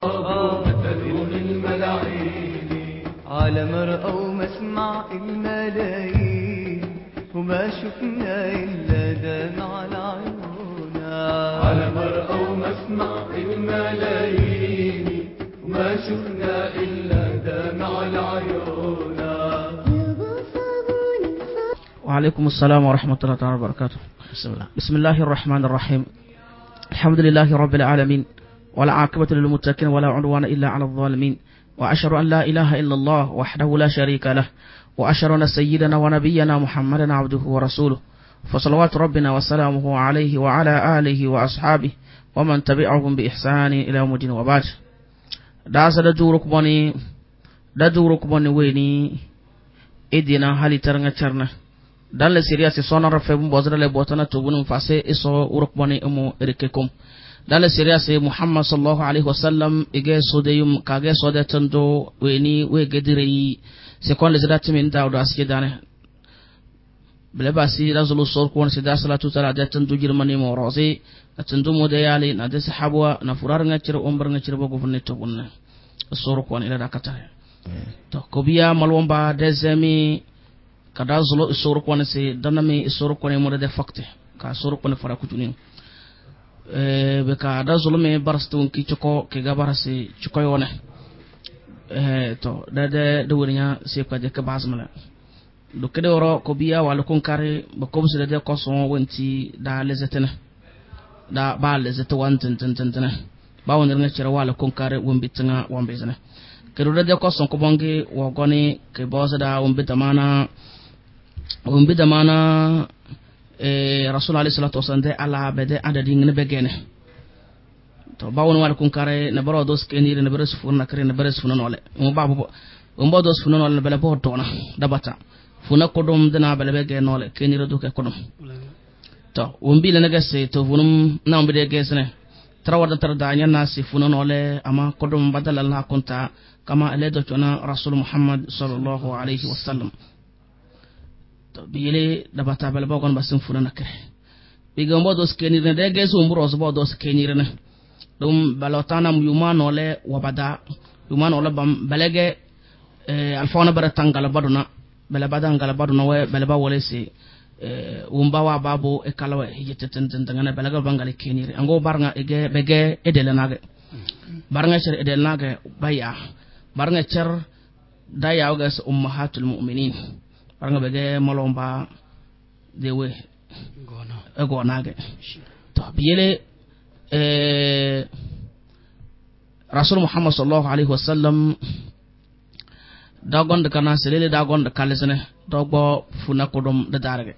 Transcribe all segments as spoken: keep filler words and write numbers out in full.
على مرأى ومسمع الملايين وما شفنا إلا دمع العيون. على مرأى ومسمع الملايين وما شفنا إلا دمع العيون. وعليكم السلام ورحمة الله تعالى وبركاته. بسم الله بسم الله الرحمن الرحيم. الحمد لله رب العالمين ولا عاقبة للمتقين ولا عدوان إلا على الظالمين. وأشهد أن لا إله إلا الله وحده لا شريك له وأشهد أن سيدنا ونبينا محمدا عبده ورسوله فصلوات ربنا وسلامه عليه وعلى آله وأصحابه ومن تبعهم بإحسان إلى يوم الدين وبعد. داس دجورك بني دجورك بني ويني إدينا هالي ترنا ترنا دال سيريا سيسونا رفعهم بوزر لبوتنا تبون فاسي إسو ورك بني أمو إرككم dala seriya se Muhammad sallallahu alaihi wasallam ige sodeyum kage sode tando weni we gediri se kon les datimin dawdo aske dane bele basi razulu sor kon se da salatu tala da tando jirmani mo rozi tando mode yali na de sahabwa na furar ngacir umbar ngacir bogo funne to bunne sor kon ila dakata to ko biya malwomba dezemi kada zulu sor kon se danami sor kon mo de fakte ka sor kon fara kutuni eh beka da zulume barstun ki choko ke gabarasi choko yone eh to da de de wurinya se ka de ka basmala do kede woro ko biya wala kon kare ba ko se de ko son wonti da lezetena da ba lezete wantin tin tin tin ba wonir nga cira wala kon kare wombi tinga wombe zana kedo de ko son ko bongi wo goni ke boza da wombi tamana wombi tamana Eh, Rasul alayhi salatu wasallam de ala bede adadi ngene begene to bawon wal kun kare na baro dos kenire na baro sufun na kare na baro sufun nole mo babu mo bo dos sufun nole bele bo tona dabata funa kodum dina bele bege nole kenire do ke kodum to wombi le naga se to funum na mbe de gesne trawada tar da nya nasi funa nole ama kodum badal Allah kunta kama aledo tona Rasul Muhammad sallallahu alaihi wasallam to bile da bata bel bogon basin funa nakre biga mbodo skenire de geso mburo so bodo skenire na dum balotana yumano le wabada yumano le bam balege eh alfona bara tangala baduna bela badangala baduna we bela ba wole si eh umba wa babu e kalawe yete tenten ngana belaga bangale kenire ango barnga ege bege edele nage barnga cer edele nage baya barnga cer daya ogas ummahatul mu'minin baranga bege molomba dewe gona e gona ge to biyele eh Rasul Muhammad sallallahu alaihi wasallam da gonda kana selele da gonda kalesene dogbo funa kodum da darage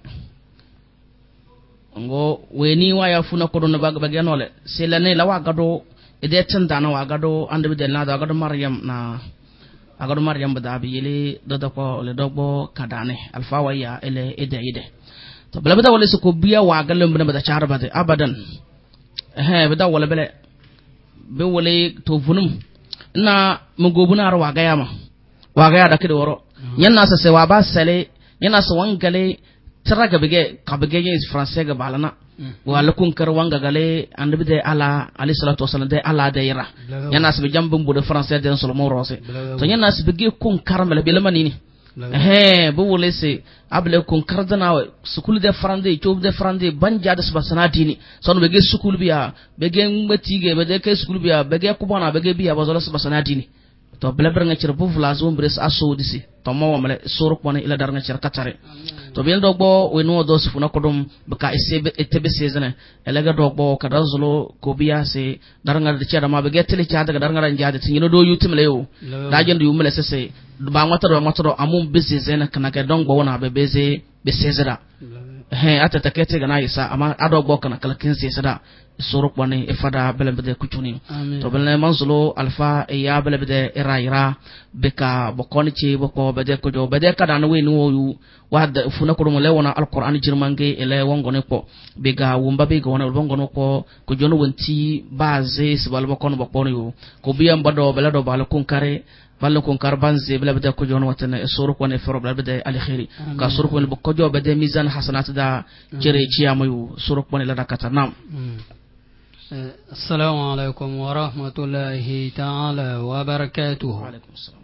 ngo weni waya funa kodum na baga bage nole selene la wa gado ede tanda na wa gado ande be na da gado Maryam na agado Maryam bada biyele dodo ko le dogbo kadane alfa waya ele ede ede to bela bada wala ko biya wa galle mbana bada char bada abadan eh bada wala bele be wala to funum na mugobuna ar wa gayama wa gaya da kide woro yanna sa se wa ba sale yanna sa wangale traga bege kabege ye français ga balana wala kun kar wanga gale annabi de ala alayhi salatu wasallam de ala de yira yana asbe jambum bu de français de solomo rose to yana asbe ge kun karmele be lamanini eh bu wole se able kun kardana sukul de frande chob de frande banja de subasana dini son be ge sukul biya be ge mbatige be de ke sukul biya be ge kubana be ge biya bazala subasana dini to beleber nga cer bu vlazo mbres aso disi to mo wamale sorok wona ila dar nga cer katare to bien dogbo we no do sufuna kodum baka isebe etebe sezene elega dogbo kada zolo ko biya se dar nga de cer ma be getele cia daga dar nga njade tinino do yutimle yo da jende yumle sese ba ngotoro ngotoro amum bezezena kana ka dongbo wona be beze be sezera he ata takete gana isa ama adogbo kana kala kinse sada sorok woni ifada belebede kuchuni to belne manzulo alfa ya belebede iraira beka bokoni ci boko bede ko jo bede kada na weni woyu wad funa ko mo lewona alquran jirmange ele wongone ko bega wumba bega wona wongono ko ko jono wonti base sibal bokon bokon yu ko biyam bado belado bal kun kare bal kun kar banze belebede ko jono watane sorok woni foro belebede al khairi ka sorok woni bokko jo bede mizan hasanat da jere ci amayu sorok woni la dakata nam السلام عليكم ورحمة الله تعالى وبركاته. وعليكم السلام.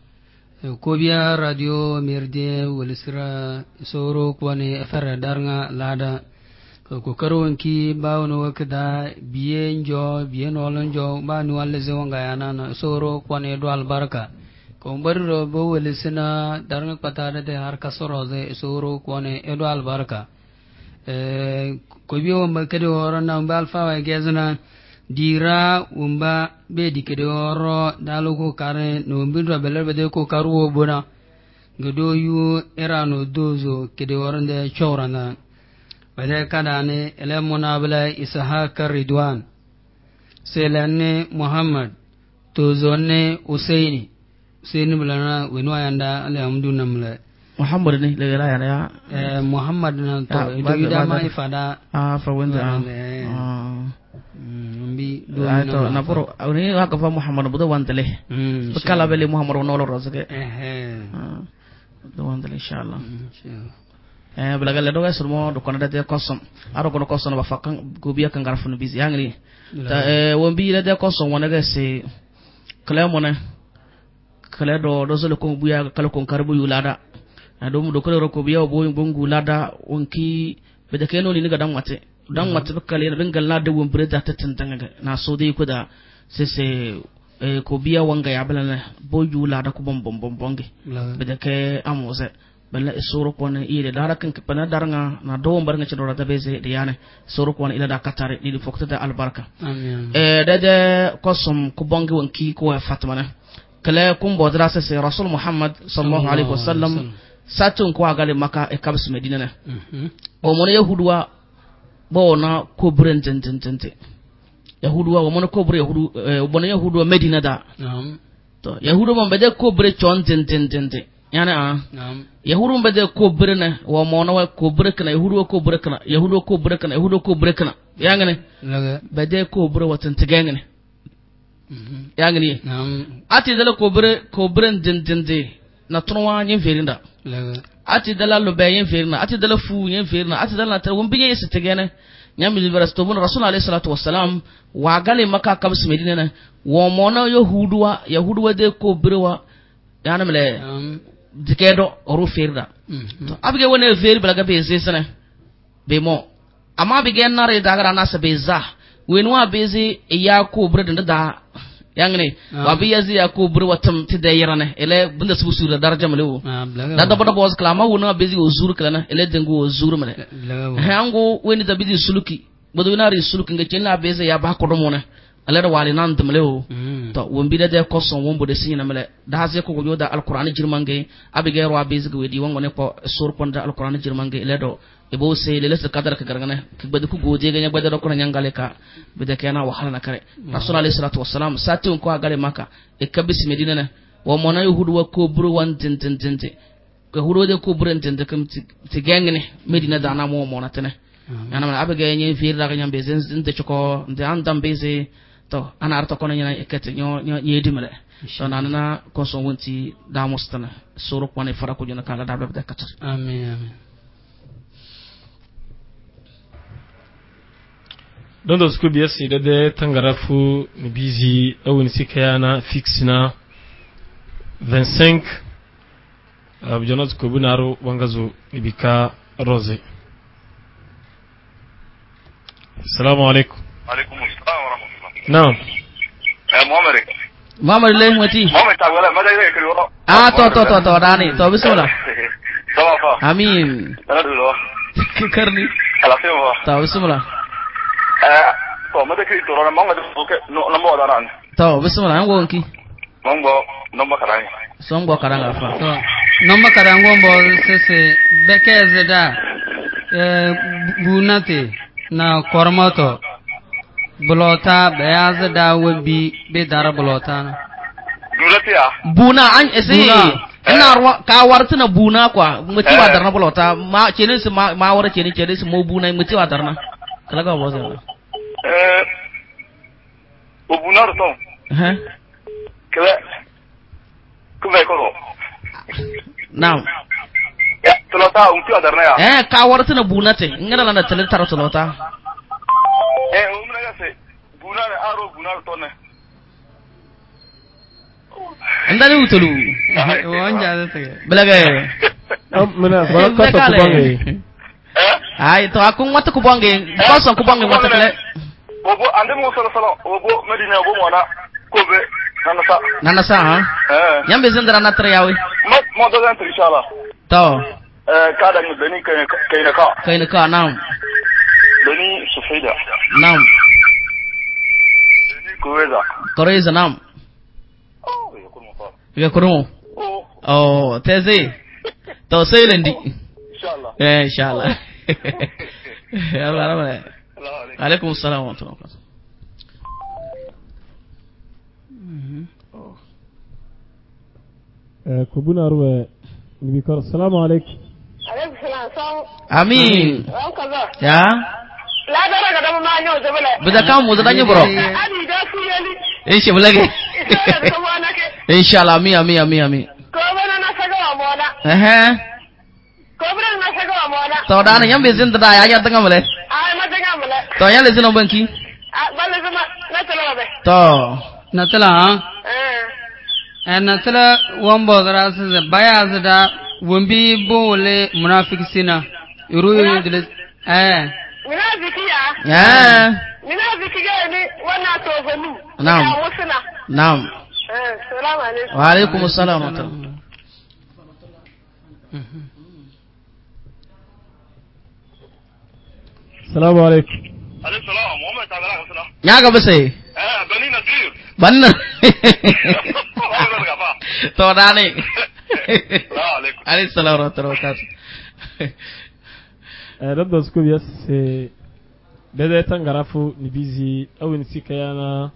كوبيا راديو ميردي ولسرا سوروك واني افر دارنا لادا كوكرون كي باونو وكدا بيين جو بيين ولن جو بانو والزي وانغايانا سوروك واني دوال بركة كومبر بو ولسنا دارنا قطارة دي هاركا سوروزي سوروك واني دوال بركة كوبيا ومكدي ورانا مبالفا ويجازنا dira umba be dikede oro dalugo kare no mbindro beler bede ko karuo bona godo yu erano dozo kede orande chorana bede kadane ele monabla ishaq ridwan selane muhammad tozone usaini usaini bulana wenwa yanda ale amduna mle muhammad ni le la ya eh muhammad na to yuda ma ifada ah fa wenda ah mbi do ato na poro awni waka fa muhammad budo wantale mm kala bele muhammad no lo rozake eh eh do wantale inshallah eh balaga le do ga surmo do kono de kosom aro kono kosom ba fakan gobiya kan garfu no bizi yangri ta eh wombi le de kosom wona ga se kala mona kala do do so ko buya kala kon karbu yulada ado mu do ko ro ko biya bo bongu lada onki be de keno ni ga dan wate dan wata bakale na bengal na da won breda ta tantanga na so dai kuda sai sai ko biya wanga ya bala boju la da ku bom bom bom bonge beda ke amoze bala isoro ko ne ile da rakan ka pana daranga na do bar nga ci do da beze de yana soro ko ne ila da katare ni fokta da albarka amin eh da da kosom ku bonge wanki ko fatma na kala kum bodra sai rasul muhammad sallallahu alaihi wasallam satun ko agale maka e kabs medina na o mo ne yahuduwa bona ko buren tententente yahudu wa mo ko bure yahudu bona yahudu medina da naam to yahudu mo bede ko bure chon tententente yana a naam yahudu bede ko bure na wa mo na ko bure kana yahudu ko bure kana yahudu ko bure kana yahudu ko bure kana yangane laga bede ko bure watan tigangane mhm yangane naam ati dala ko bure ko buren tentente na tonwa nyin ferinda laga ati dala lo bayen ferna ati dala fu yen ferna ati dala tar won biye se tegene nyam libera sto bon rasul alayhi salatu wassalam wa gale maka kabs medina na wo mona yahuduwa yahuduwa de ko birwa yana mele dikedo oru ferda to abige wona fer balaga be sesana be mo ama bige nare dagara na se beza wenwa beze ya ko birda da yangne wabi yazi ya ko birwa tam tidayirana ele bunda su sura daraja malewo da da bada boss klama wona bezi ozur klana ele dengo ozur male hango weni da bidi suluki bodo winari suluki ngache na beze ya ba ko domona ale da wali nan malewo to wombi da de koson wombo de sinya male da haze ko goda alquran jirmange abige ro bezi go wedi wongo ne ko sur ponda alquran jirmange ele do ebo se le le kadar ka gargana ki bade ku goje ganya bade ko nyangale ka bede kana wahala na kare rasul alayhi salatu wassalam sati ko agale maka e kabis medina na wa mona yuhudu wa ko buru wan tin tin tin ko hudo de ko buru tin kam ti gengene medina da na mo mona tene yana man abege nyi fiir da ganya be zen tin ko de andam beze to ana arto ko nyana ekete nyo nyi dimale to nanana ko so wonti da mustana suru ko ne fara ko jona kala da be da katar amin amin don da suku biyar sai da da tangarafu ni bizi awin sikayana fixina vingt-cinq abjonat ko bunaro wangazo ibika rose. Assalamu alaikum. Alaikum assalam wa rahmatullah. Naam. Eh Muhammad. Muhammad le mati. Muhammad ta wala madai le kiro. Ah to to to to dani to bismillah. Sawa fa. Amin. Alhamdulillah. Karni. Ala sewa. To bismillah. Eh to madai kiro ro na manga ko no na mo daran. To bismillah ngo nki. Mongo nomba karani. Songo karanga fa. To nomba karango mbo sese bekeze da eh bunate na kormato bulota beyaz da wobi be dara bulota na bulatiya buna an ese ina ka wartuna buna kwa muti wa darna bulota ma kenin su ma wara kenin kenin su mo buna muti wa darna kala ga boze eh o buna ro eh kala kuma ko now ya tulota unti wa darna ya eh ka wartuna bunate ngara lana tele taro tulota eh umna ya se na to ne ndani utulu wanja da tage belaga mena baraka to kubange ay to akun wata kubange ko son kubange wata kale obo ande mo sala sala obo medina obo mona kobe nana sa nana sa ha eh yambe zindara na tra yawi mo mo do dan inshallah to eh kada ni beni kay kay na ka kay na ka nam beni sufida nam beni kuweza koreza nam oh yakun mo fa ya kurumo oh oh teze to sai lendi inshallah eh inshallah yalla yalla alaikum assalam wa rahmatullahi wa barakatuh eh kubuna ruwa ni kar assalamu alaikum alaikum salam amin kaza ya la dara ga dama ma nyo zabala bida kan mu zadanyi bro ani da su yali insha bulage inshallah mi mi mi mi ko bana na saga wa mola eh ko bana na saga wa mola to da nan yambe zin da ya ya tanga male ai ma tanga mala to yan le zinon banki a balle zuma na tala ba to na tala eh eh na tala wambo dara su baya su da wumbi bole munafiki sina iru dile eh munafiki ya eh munafiki ga ni wannan to gani Na'am. ya musuna na'am eh assalamu alaikum wa alaikum assalam wa rahmatullahi assalamu alaikum alayhi salam muhammad ta'ala wasala ya ga ba sai eh beni nasir banna wala ga ba to da ne assalamu alaikum alaikum salam wa rahmatullahi wa barakatuh eh rabda su biya se bede tangarafu ni bizi awin sikayana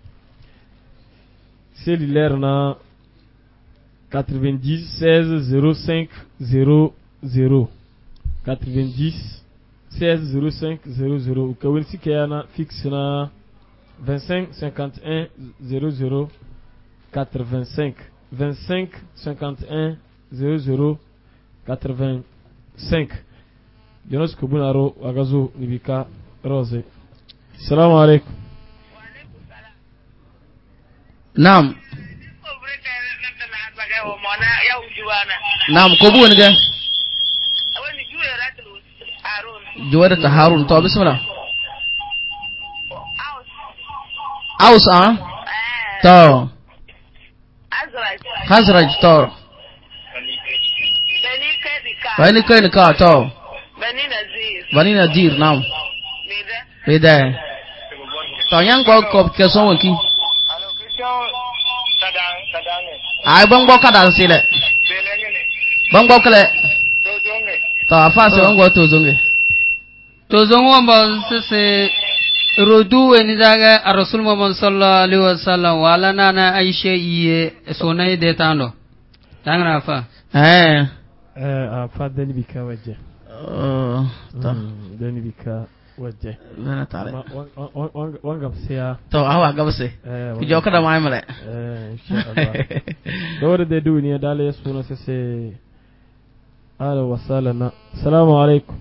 cellulaire na quatre-vingt-dix seize zéro cinq zéro zéro quatre-vingt-dix seize zéro cinq zéro zéro ukawin sikayana fixe na vingt-cinq cinquante et un zéro zéro quatre-vingt-cinq vingt-cinq cinquante et un zéro zéro quatre-vingt-cinq Jonas Kubunaro Wagazu Nibika Rose. Assalamu alaikum. na'am na'am ko bu wani ga juwar ta harun to bismillah aus a to hazraj to bani kai ni ka to bani nazir bani nadir na'am bida bida to yan ko ko ke son wanki alo question tadang tadang ai ban go kada sile belenge ne ban go kale to jonge to afa se ban go to zonge to zon wamba se rodu eni daga rasul muhammad sallallahu alaihi wasallam wala nana aisha iye sonai de tando tangra fa eh Eh, a fa dani bika waje. oh to Dani bika waje. na tare Wanga siya. to awa gaba sai Eh, ku jo kada mai male eh, insha Allah. Dole da duniya dale ya suna sai sai ala wasala na. Assalamu alaikum.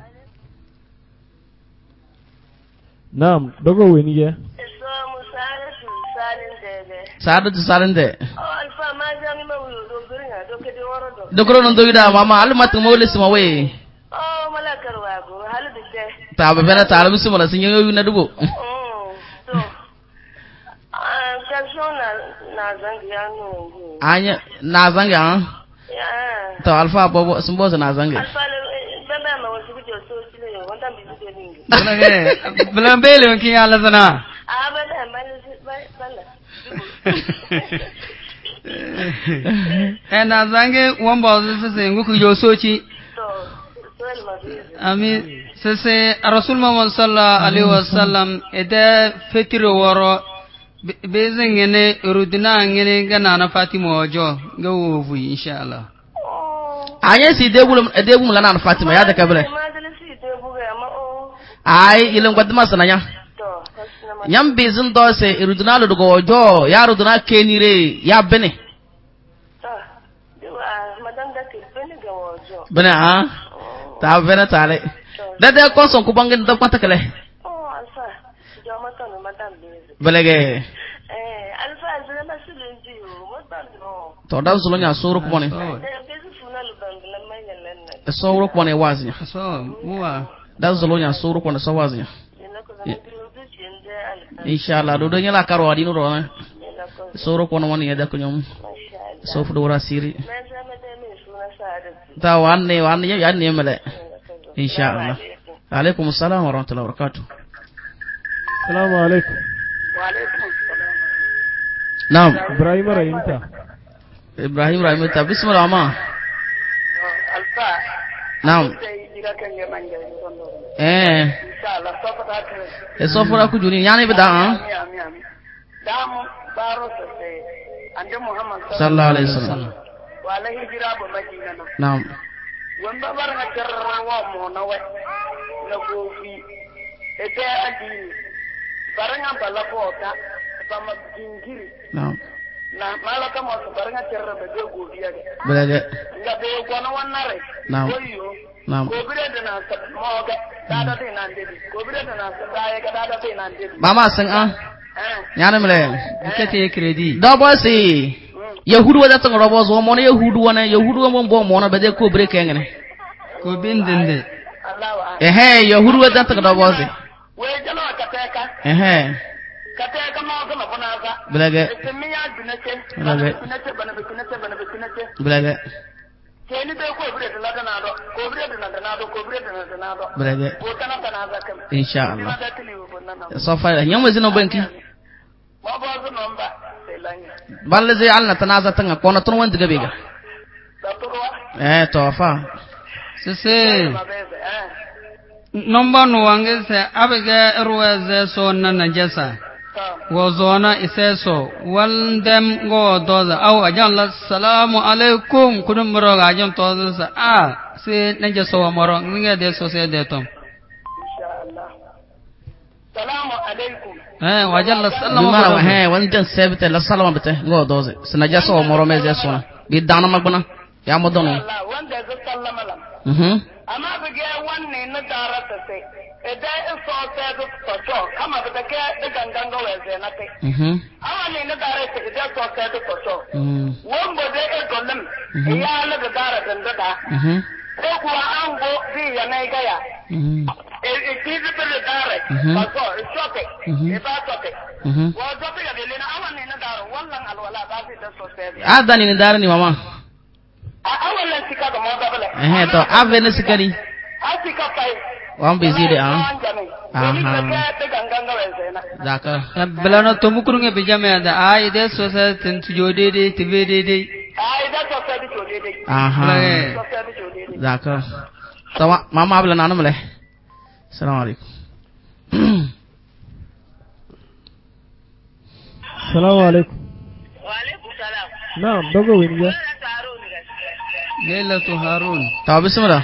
Naam, dogo weni ya. so musalatu salin dede sadatu salinde o alfa ma jami ma wuyo do biringa do kedi worodo dokoro non doida mama almat mawle sima we o malakar wago halu de ta ba bena ta albisu mala sin yoyu na dubo oh so ah question na na zangi ya no anya na zanga an ya to alfa bobo sun bozo na zanga alfa le baba ma wasu bijo so sile wanda bizu de ningi bula ge bula bele kin ala sana ah baba ma bala ena zange wamba se nguku yo sochi so so el mabiz ami se se rasul muhammad sallallahu alaihi wasallam ede fetiro woro bezin ngene rudina ngene gana na fatima ojo ga wofu inshallah oh anya si debulum debum lana fatima ya da kabule ma dale si de buga ma oh ai ilan gwadma sananya to kasna ma nyam bizin do se iruduna lo go ojo ya ruduna kenire ya bene ah diwa madan da ke bene ga wojo bene ha ta bene tale da da ko son ku bangin da kwata kale oh alfa jama kan madan bizu belege eh alfa zira masulunji mo bando to da zulo nya suru ko ne eh bezu funa lu bando la manya lenna suru ko ne wazi so muwa da zulo nya suru ko ne so wazi inshallah do do nyala karo adino do na suru ko no woni ya da ko nyom so fu do rasiri ta wanne wanne ya ne mele inshallah alaikum assalam wa rahmatullahi wa barakatuh assalamu alaikum wa alaikum assalam naam ibrahim rahimta ibrahim rahimta bismillah ma alfa naam eh inshallah sofata e sofura ku juni yani bida ah damu baro sai ande muhammad sallallahu alaihi wasallam wala hijira ba madina no naam wanda bar na jarrawa mo na wai na gofi ete adini baranga bala bota ba ma jingiri naam na malaka mo baranga jarraba de gofi ya belege nga be gona wonare naam koyo naam ko bire da na sa mo ga dada de nan de ko bire da na sa daya ga dada de nan de mama san ah nyana mele kete credit do bosi yahudu wada tan robo zo mo ne yahudu wana yahudu mo bo mo na bede ko bre kengene ko bindinde Allah wa ehe yahudu wada tan do bosi we jalo ka teka ehe ka teka mo ga mo na ga belege miya dunake belege dunake bana dunake bana dunake belege keni be ko bire da na do ko bire da na do ko bire da na do belege ko kana kana za kam inshallah da tili wo na so fa nyamwe zino banki ma ba zo nomba sai lanya balle zai alna tanaza tanga kona tun wanda gabe ga da to eh to fa sese ma be eh nomba no wange se abega ruweze so na najasa wazona iseso waldem go doza aw ajan la salamu alaikum kudum moro ajan toza sa a se najaso wa moro nge de so se de tom inshallah salamu alaikum eh wajan la salamu mara wa he wanjan sebte la salama bete go doze sinaja so moro meze sona bi dana magbana ya modono Allah wanda ya sallama lam mhm amma bige wanne na darata sai idan in so sai da to kama da ke da gangan ga weze na kai mhm awa ne na darata idan so sai da to mhm wanda da e dollem ya la da darata da mhm ko kuwa an go bi ya nai ga ya mhm e e ti da da darata ba so shoke e ba soke mhm wa zo bi ga le na awa ne na daro wallan alwala ba sai da so sai adani ni darani mama a awalan sika ga mo da bala eh to ave ne sikari asika pai wan bizide ah aha daka belano to mukurunge bijame da ai de so se tin jode de tibe de de aha daka tawa mama abla nanu male assalamu alaikum assalamu alaikum wa alaikum salam naam dogo winja Lailatu Harun tawa bismillah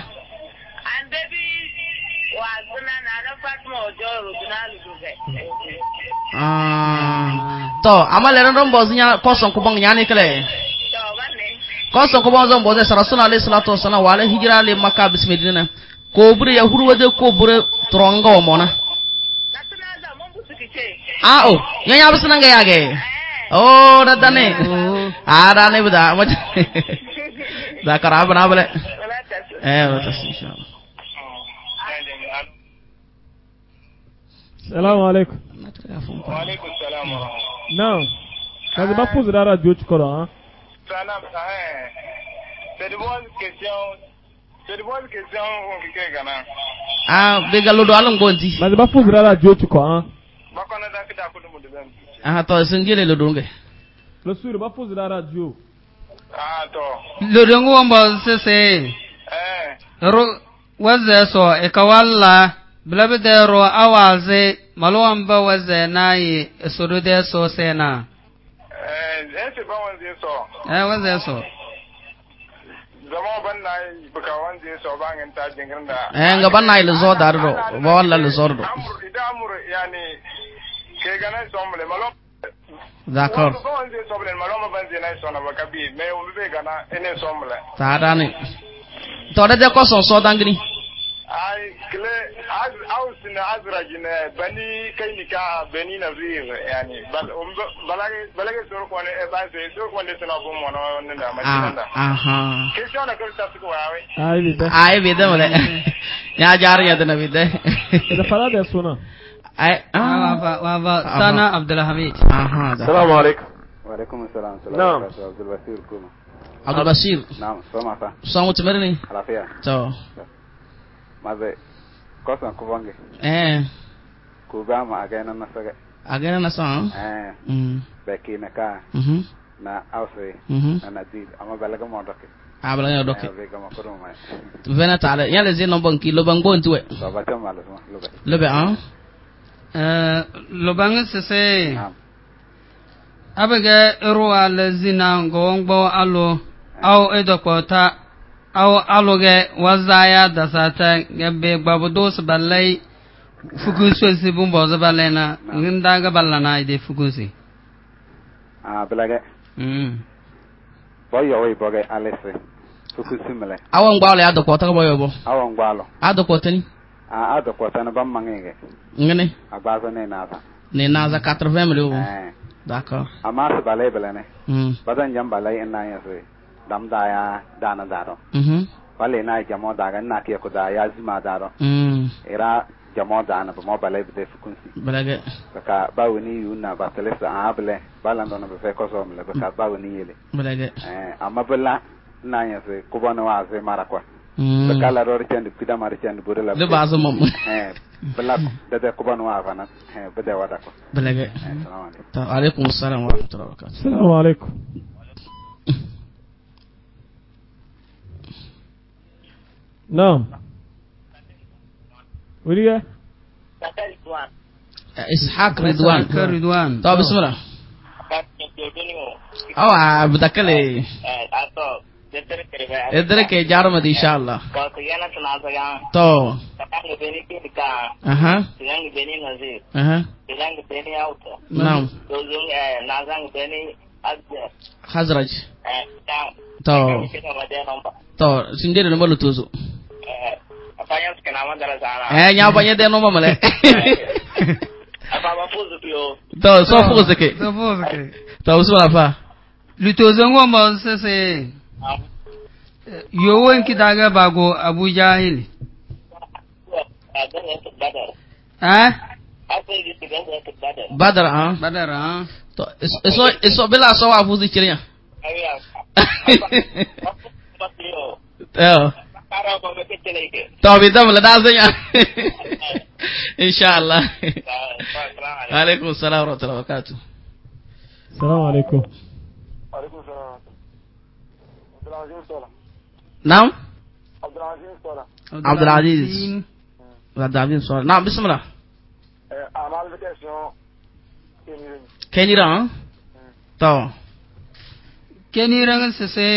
ah to amale ron bozinya koson ko bang nyane kale koson ko bang zon boze rasul alayhi salatu wassalam wala hijra le makka bismillah ko bure ya hurwa de ko bure tronga o mona ah oh nyanya bisna nga yage oh dadane ara ne bida da karabana bale eh wata inshallah assalamu alaikum wa alaikum salam wa rahmatullah naam kazi bafuzi dara radio chikoro hein salam eh c'est de bonnes questions c'est de bonnes questions on ki gana ah be galo do alon gonti kazi bafuzi dara radio chikoro hein bakona da kida ko dum de ben ah to singile lo donge lo suru bafuzi dara radio ah to lo dongo wamba sese eh ro waze so e kawalla blabe de ro awaze malwamba waze nayi sodo de so sena eh ese ba wanze so eh waze so zama ban na buka wanze so ba ngin ta jingin da eh nga ban nay le zo dardo ba walla le zordo amur ida amur yani ke gana so mle malo d'accord ko wanze so mle malo ma banze na so na ba kabi me o be gana ene so mle ta dani to de ko son so dangni ai kle az aus na azraj na bani kai nika bani nazir yani bal balage balage sor ko ne ba se sor ko ne tana bo mo no nda ma tinda aha question na ko ta ko wawe ai bida ai bida mole ya jar ya dana bida da fara da suna ai wa wa wa sana Abdul Hamid. aha assalamu alaikum wa alaikum assalam naam Abdul Basir kuma Abdul Basir naam soma fa somo tumerni alafia to maze kosan ko bange eh ko ba ma aga na nasaga aga na sa eh mm beki na ka mhm na ausre mhm na did ama balaga mo doke abala ya doke bega mo ko ma vena tale yale zino banki lo bang bon tuwe so ba tam malo lo be lo be ah eh lo bang se se naam abaga ruwa lazina ngongbo alo au edokota au aloge wazaya dasata gabe babudos balai fukuso si bumbo zabalena nginda ga ballana ide fukusi ah balaga mm boyo we boga alese fukusi mele awon gbalo ya dokota boyo bo awon gbalo adokota ni ah adokota na bam mangenge ngene agbazo ne na ta ne naza quatre-vingts millions eh d'accord ama se balai belene mm badan jam balai na ya se dam da ya dana daro mhm wale na jamo daga na ke ko da ya zima daro mm era jamo dana ba mo balai be fukunsi balage ka bawni yuna ba telesa able balando no be ko so mle ka bawni yele balage eh amma bella na ya se ko bona wa se marakwa mm ka la ro tende pida mar tende burela le bazo mom eh bella da da ko bona wa fana eh be da wada ko balage assalamu alaikum ta alaikum assalam wa rahmatullahi wa barakatuh assalamu alaikum naam wiriga ishaq ridwan ridwan to bismillah awa budakale edere ke jaro madi inshallah to aha aha naam hazraj to to sindere no malu tozo eh nya banya de no mamale to so fuze ke so fuze ke to usula fa lutozo ngomba sese yowen kidaga bago Abu Jahil eh badar ah badar ah to eso eso bela so wa fuzi kiria eh to bidam la dazanya inshallah alaikum assalam wa rahmatullahi wa barakatuh assalamu alaikum alaikum salam Abdul Aziz Sola naam Abdul Aziz Sola Abdul Aziz Abdul Aziz Sola naam bismillah eh amal question kenira to kenira sese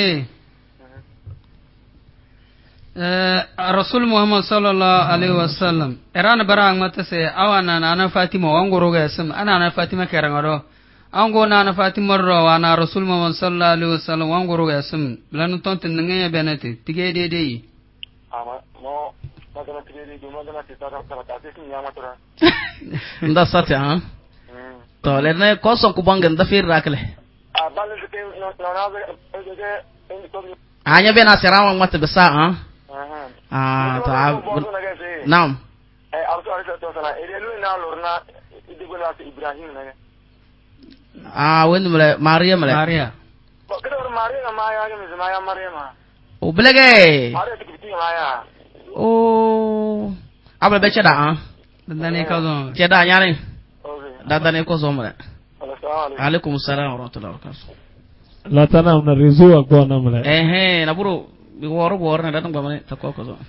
eh Rasul Muhammad sallallahu alaihi wasallam erana barang mata se awana na Fatima wangoro ga sam ana na Fatima kerangaro ango na na Fatima ro wana Rasul Muhammad sallallahu alaihi wasallam wangoro ga sam lan tonte ngene benete tige de de ama no magana tige de magana ti tara tara ta ti nyama tora nda sate ha to le ne ko so ku bangen da fir rakle a balle de no na de de anya bena serawa mata besa ha ah ta naam eh auto auto to sala e lu na lorna idigona Ibrahim na ah wen mele Maria mele Maria ko kedo Maria na maya ga mi maya Maria ma o belege Maria tikiti maya o abla be cheda ah dane ka zo cheda nyane okay da dane ko zo mele assalamu alaikum assalam wa rahmatullahi wa barakatuh la tana na rezo agwa na mele eh eh na buru bi woro woro na datam gamane ta ko ko zo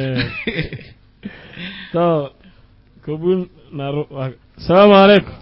to kubun na ro assalamu alaikum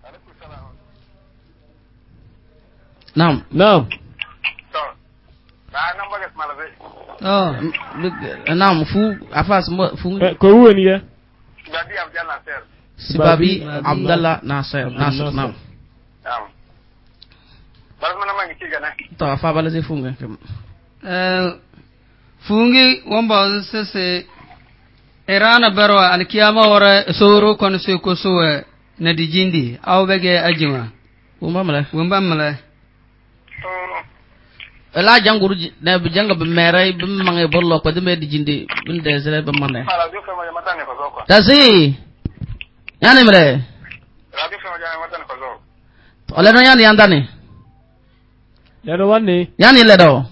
naam naam to ba nan ba gas malabe oh naam fu afas fu ko woni ya Sibabi Abdallah Nasser Sibabi Abdallah Nasser Nasser naam naam bar mana mangi ci gana to afa bala se funga eh fungi womba sese Irana barwa alkiyama wara soro kon se ko so na dijindi aw bege ajima wumba mala wumba mala la janguru na bi janga be mere be mangay bollo ko de me dijindi bin desere be manne radio fe ma matane ko zoko tasi yani mre radio fe ma jana matane ko zoko ole no yani yandani yado wanni yani le do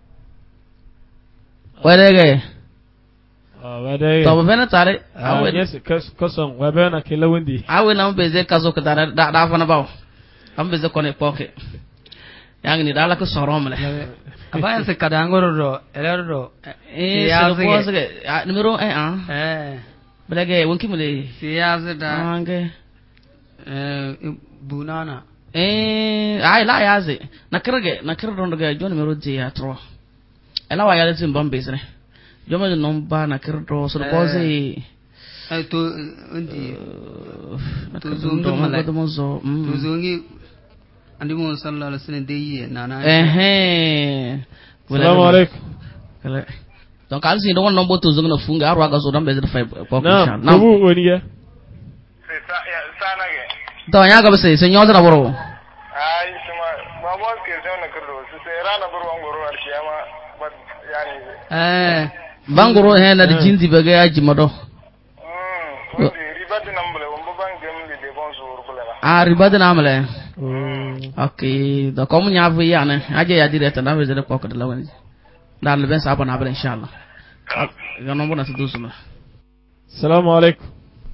wadege ah wadege to be na tare awe yes koson wabe na kila windi awe na be ze kazo ka da da fa na bawo am be ze ko ne poke yang ni dala ko sorom le abaya se kadangoro do elero do eh se ko se numero eh ah eh belage wonki mule siyaasa da ange eh bunana eh ai la yaze nakirge nakir don daga jo numero je ya tro ela wa yale tin bombe sene jo ma non ba nakir do so ko se eh to undi to zungi mala to mozo to zungi andi mo sallallahu alaihi wasallam deyi nana eh eh assalamu alaikum kala donc alsi do non bo to zungi na funga arwa ga so dan be fa ko inshallah na bu woni ya se sa ya sana ge to nya ga be se senyo na boro ai suma ma mo ke zo na kirdo se rana buru ngoro alkiyama bad yani eh bangoro he na jindi be ga yaji modo mm ribad namble won bo bangem de bonjour kula ah ribad namle okay da komu nya vu ya ne aje ya direct na be zere ko ko la wani dal ben sa bana bala inshallah ga no bona tudu suma assalamu alaikum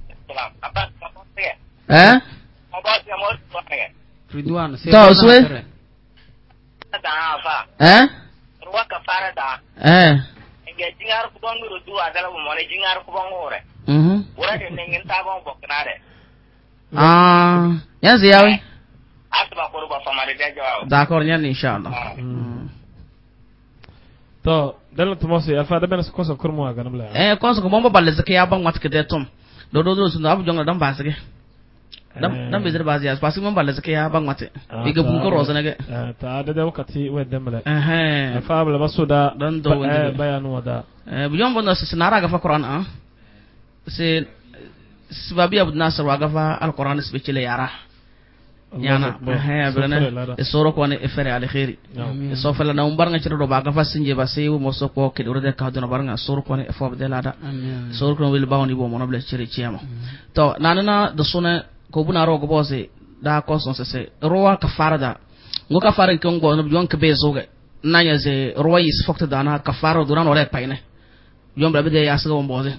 eh Ridwan to swe eh ruwa ka fara da eh nge jingar ku bongo du adala mo ne jingar ku bongo re mhm wora de ngin ta bon boknare ah yanzu yawi asba ko ba famare de jaw d'accord nyan inshallah to dan to mo se afa da ben ko so kurmo ga namla eh ko so ko bomba balle zake ya ban wat kede tom do do do sun da abu jonga dan ba sake dan dan be zira ba ziya parce que mon balle zake ya ban wate e ga bun ko roza nage ta da da wakati wa damla eh eh afa bala masoda dan do wonde bayanu wada eh bu yon bono se nara ga fa qur'an ah se sibabi abu nasr wa ga fa alquran specile yara yana eh brana e soro ko ne e fere al khairi e so fala na umbar nga ci do ba ga fa sinje ba se mo so ko ke do de ka do na bar nga soro ko ne e fo de lada soro ko wil bawni bo mo no ble ci ciyama to nanana do sona ko buna ro go bose da ko son se se rowa ka farada ngo ka faran ko ngo no jon ke be zoga nanya ze rowa is fokta dana ka faro duran ore paine yom bla be de yasga on bose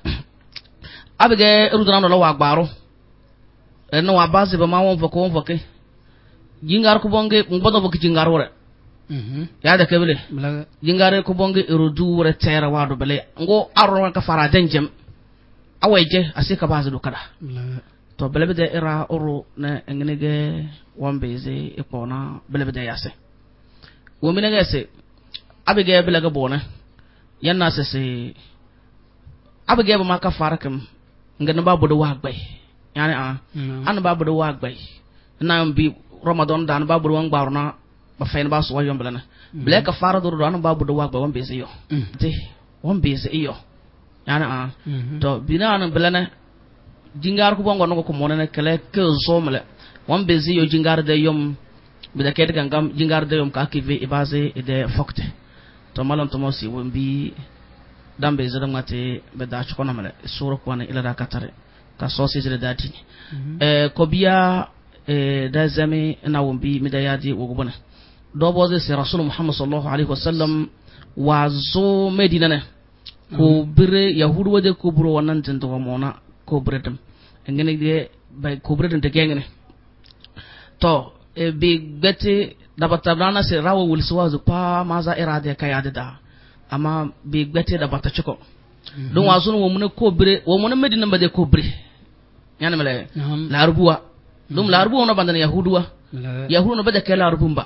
abege ruduran no wa gbaro en no wa base ba ma won foko won foke jingar ko bonge ngodo bok jingar wore mhm ya da kebele jingar ko bonge rudu wore tera wado bele ngo arro ka fara denjem aweje asika bazu do kada to belebede era oro na engenege wambeze epona belebede yase womine gese abege belega bona yanna sese abege ba maka farakam ngana ba bodo wagbay yani a an ba bodo wagbay na bi ramadan dan ba bodo wangbarna ba fen ba so wayo belana bleka fara do an ba bodo wagbay wambeze yo te wambeze iyo yani a to bina an belana jingar ku bongo no ko monene kele ke zomle won bezi yo jingar de yom be de kede gangam jingar de yom ka kive ibaze de fokte to malon to mosi wombi dambe zada ngate be da chko na male suro ko na ila da katare ka sosi zede dati eh ko biya eh da zame na wombi mi da yaji wo gobona do boze se rasul muhammad sallallahu alaihi wasallam wa zo medina ne ko bire yahudu wade ko buro wannan tinto mona ko bredem ngene de bay ko bredem te gengene to e bi gati dabata dana se rawo wul suwazu pa maza irade kayade da ama bi gati dabata chiko don wazun wo mun ko bre wo mun medina mbade ko bre yana mele la arbuwa dum la arbuwa no bandana yahuduwa yahudu no bade kala arbumba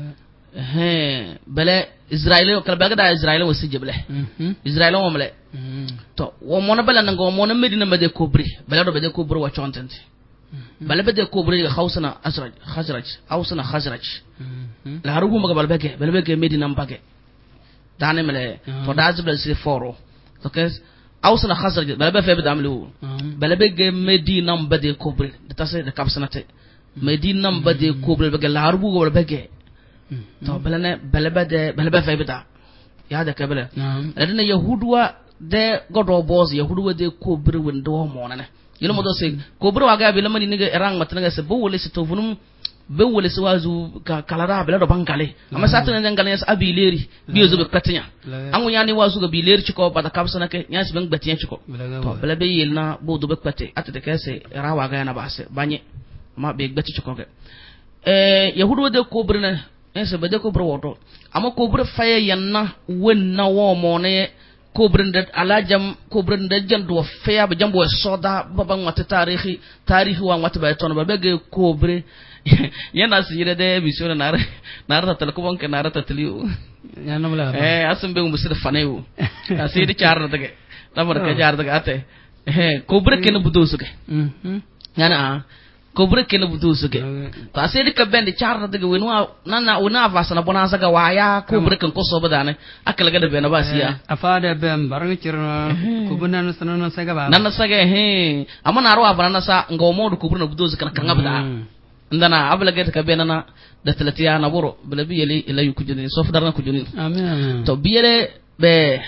eh bele israeli kala baga da israeli wasi jeble israeli wo mele to wo mona bala nga wo mona medina mbade ko bre bele do bade ko bre wa chontenti bale bade ko bre khawsana asraj khazraj awsana khazraj la arbumba bale bege bale bege medina mbage dane mele to dazbel si foro to kes awsna khasraj bala ba fe damlu bala be ge medina mbade kobre ta se de kapsanate medina mbade kobre be la harbu go be ge to bala ne bala ba de bala ba fe bida ya da kabala adana yahuduwa de godo boss yahuduwa de kobre wendo mo na yelo mo do se kobre waga be lamani ni erang matanga se bo wole se to funum be wole se wazu ka kalara be la do bankale amma satana ngale sa abileri biyo zo be katnya angu yani wazu ga bileri chiko bada kapsana ke nyasi ben gbatiya chiko to bela be yelna bo do be pate atade kese era waga na base banye ma be gbati chiko ke eh yahudu de kobre na ense be de kobre woto amma kobre faye yanna wenna wo mo ne kobre ndet alajam kobre ndet jando feya be jambo soda babang mata tarihi tarihi wa mata ba ton ba be ge kobre yana sire de mission na na ta ko bonke na ta tliu yana mala eh asum be musir fanewu asiri char daga lamar ka jar daga ate eh kobre ken budu suke mhm yana kobre ken budu suke ta asiri ka bende char daga wenwa nana una vasana bona saga waya kobre ken ko so badane akala ga de be na basiya afada bem barang cirna kubuna na sanana saga ba nana saga he amana ro abana sa ngomo du kobre na budu suke kan ngabda ndana abla get ka benana da talatiya na boro bala biyele ila yukujuni sof darna kujuni amen to biyele be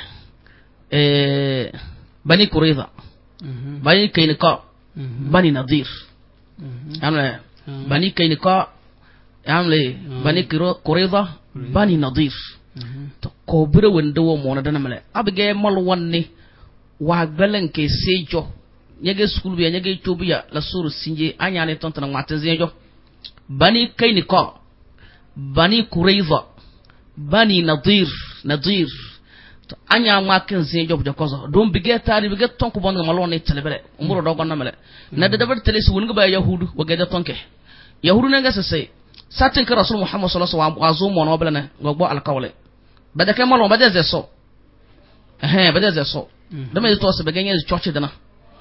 eh bani qurayza bani kainika bani nadir amle bani kainika amle bani qurayza bani nadir to ko bire wende wo mona dana male abge mal wonni wa galen ke sejo nyege skulu biya nyege chobiya la suru sinje anyane tontana ngate zejo bani kainika bani qurayza bani nadir nadir to anya ma kan sin job de kozo don bige tari bige tonko bon malone telebele umuro do gonna mele na de dabar tele su wonga ba yahudu waga de tonke yahudu ne ga sese satin ka rasul muhammad sallallahu alaihi wasallam azu mo no bele ne gogbo alkawle bada ke malo bada ze so eh bada ze so da me to se bege nyi church dana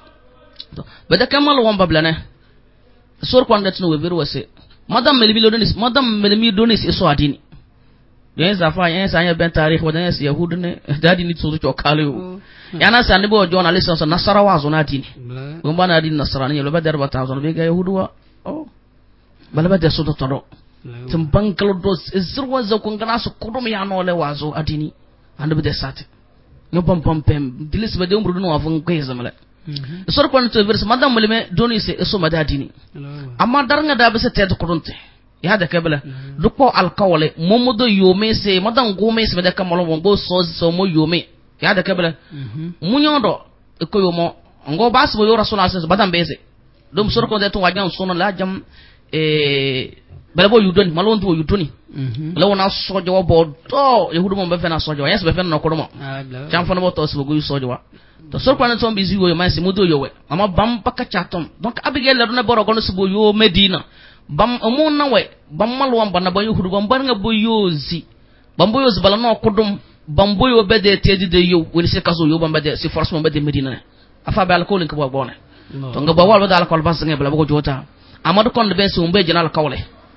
bada ke malo won babla ne sor kwanda tinu webiru wase madam melbi lodonis madam melmi donis iso adini yen zafa yen sanya ben tarikh wadan yes yahudu ne dadi ni tsuru to kalo yana san bo journalist so nasara wa zona dini gomba na dini nasara ne lo badar bata zona be ga yahudu wa oh balaba de so to to tum bankalo do zirwa za kun gana su kudum ya no le wazo adini ande be de sate no pam pam pem dilis be de umru no afun ko yezamala sor ko to verse madam melme donis iso madadini amma darnga da be se te ko donte ya da kabala dukko alkawale momodo yome se madan gome se da kamalo mo so so mo yome ya da kabala munyodo ko yomo ngo bas bo yo rasul sa badan beze dum sor ko de to wajan sono la jam e bala bo yudoni malon to yudoni lawna sojo bo do yahudu mo be fena sojo yes be fena no ko mo jam fana bo to so go sojo wa to sor ko na to bizi wo ma se modo yowe ama bam paka chatom donc abigel la na boro gono subo yo medina bam amun na we bam malwan bana ba yahudu bam bar nga bo yozi bam bo yozi bala no kudum bam bo yo bede tedi de yo woni se kaso yo bam bede si force mo bede medina afa ba alcool ko bo bone to nga ba wal ba alcool bas nga bala bo jota amadu kon be se umbe jina alcool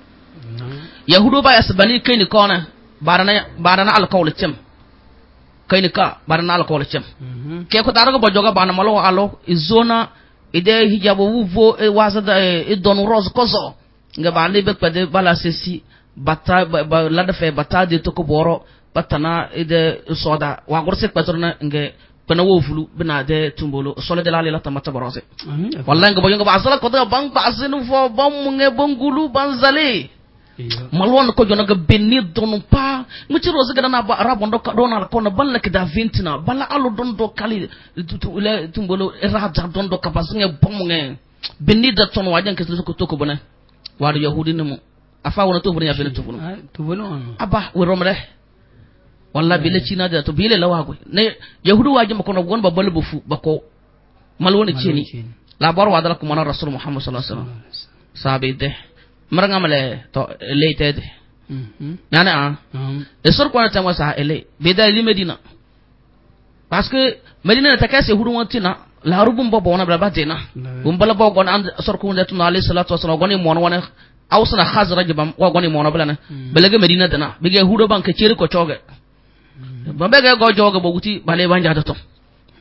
yahudu ba yasbani kayni kona barana barana alcool tem kayni ka barana alcool tem ke ko darago bo joga bana malo alo izona ide hijabo wuvo e wasada e don rose kozo nga ba lebe pede bala sesi bata ba lada fe bata de to ko boro batana ide soda wa gorse patrona nge pana wo fulu bina de tumbolo solo de la lela tamata borose wallahi nga bo nga ba asala ko da bang ba asenu fo bam nge bongulu banzale malwon ko jona ga benni donu pa mu ci rose ga na ba arabo ndo ka dona ko na balla ke da vintina balla alu don do kali tumbolo raja don do ka basinge bom nge benni da ton wajan ke to ko bona wadu yahudi ne mo afa wona to bune ya fele to bunu to bunu aba we romre walla bile china da to bile lawago ne yahudu waje mako no gon ba balbu fu bako malwoni chini la bar wadala ko mana rasul muhammad sallallahu alaihi wasallam sabe de maranga male to leite de mhm nana a e sor ko na tamo sa ele be da li medina parce que medina ta kasse hudu wontina la rubum bo bona bla batena bum bala bo gon and sor ko ndetu na alayhi salatu wasallam goni mon wona awsana khazraj bam wa goni mon bla na belaga medina dana bige hudo banke ceri ko choge ba bege go joge bo wuti bale banja to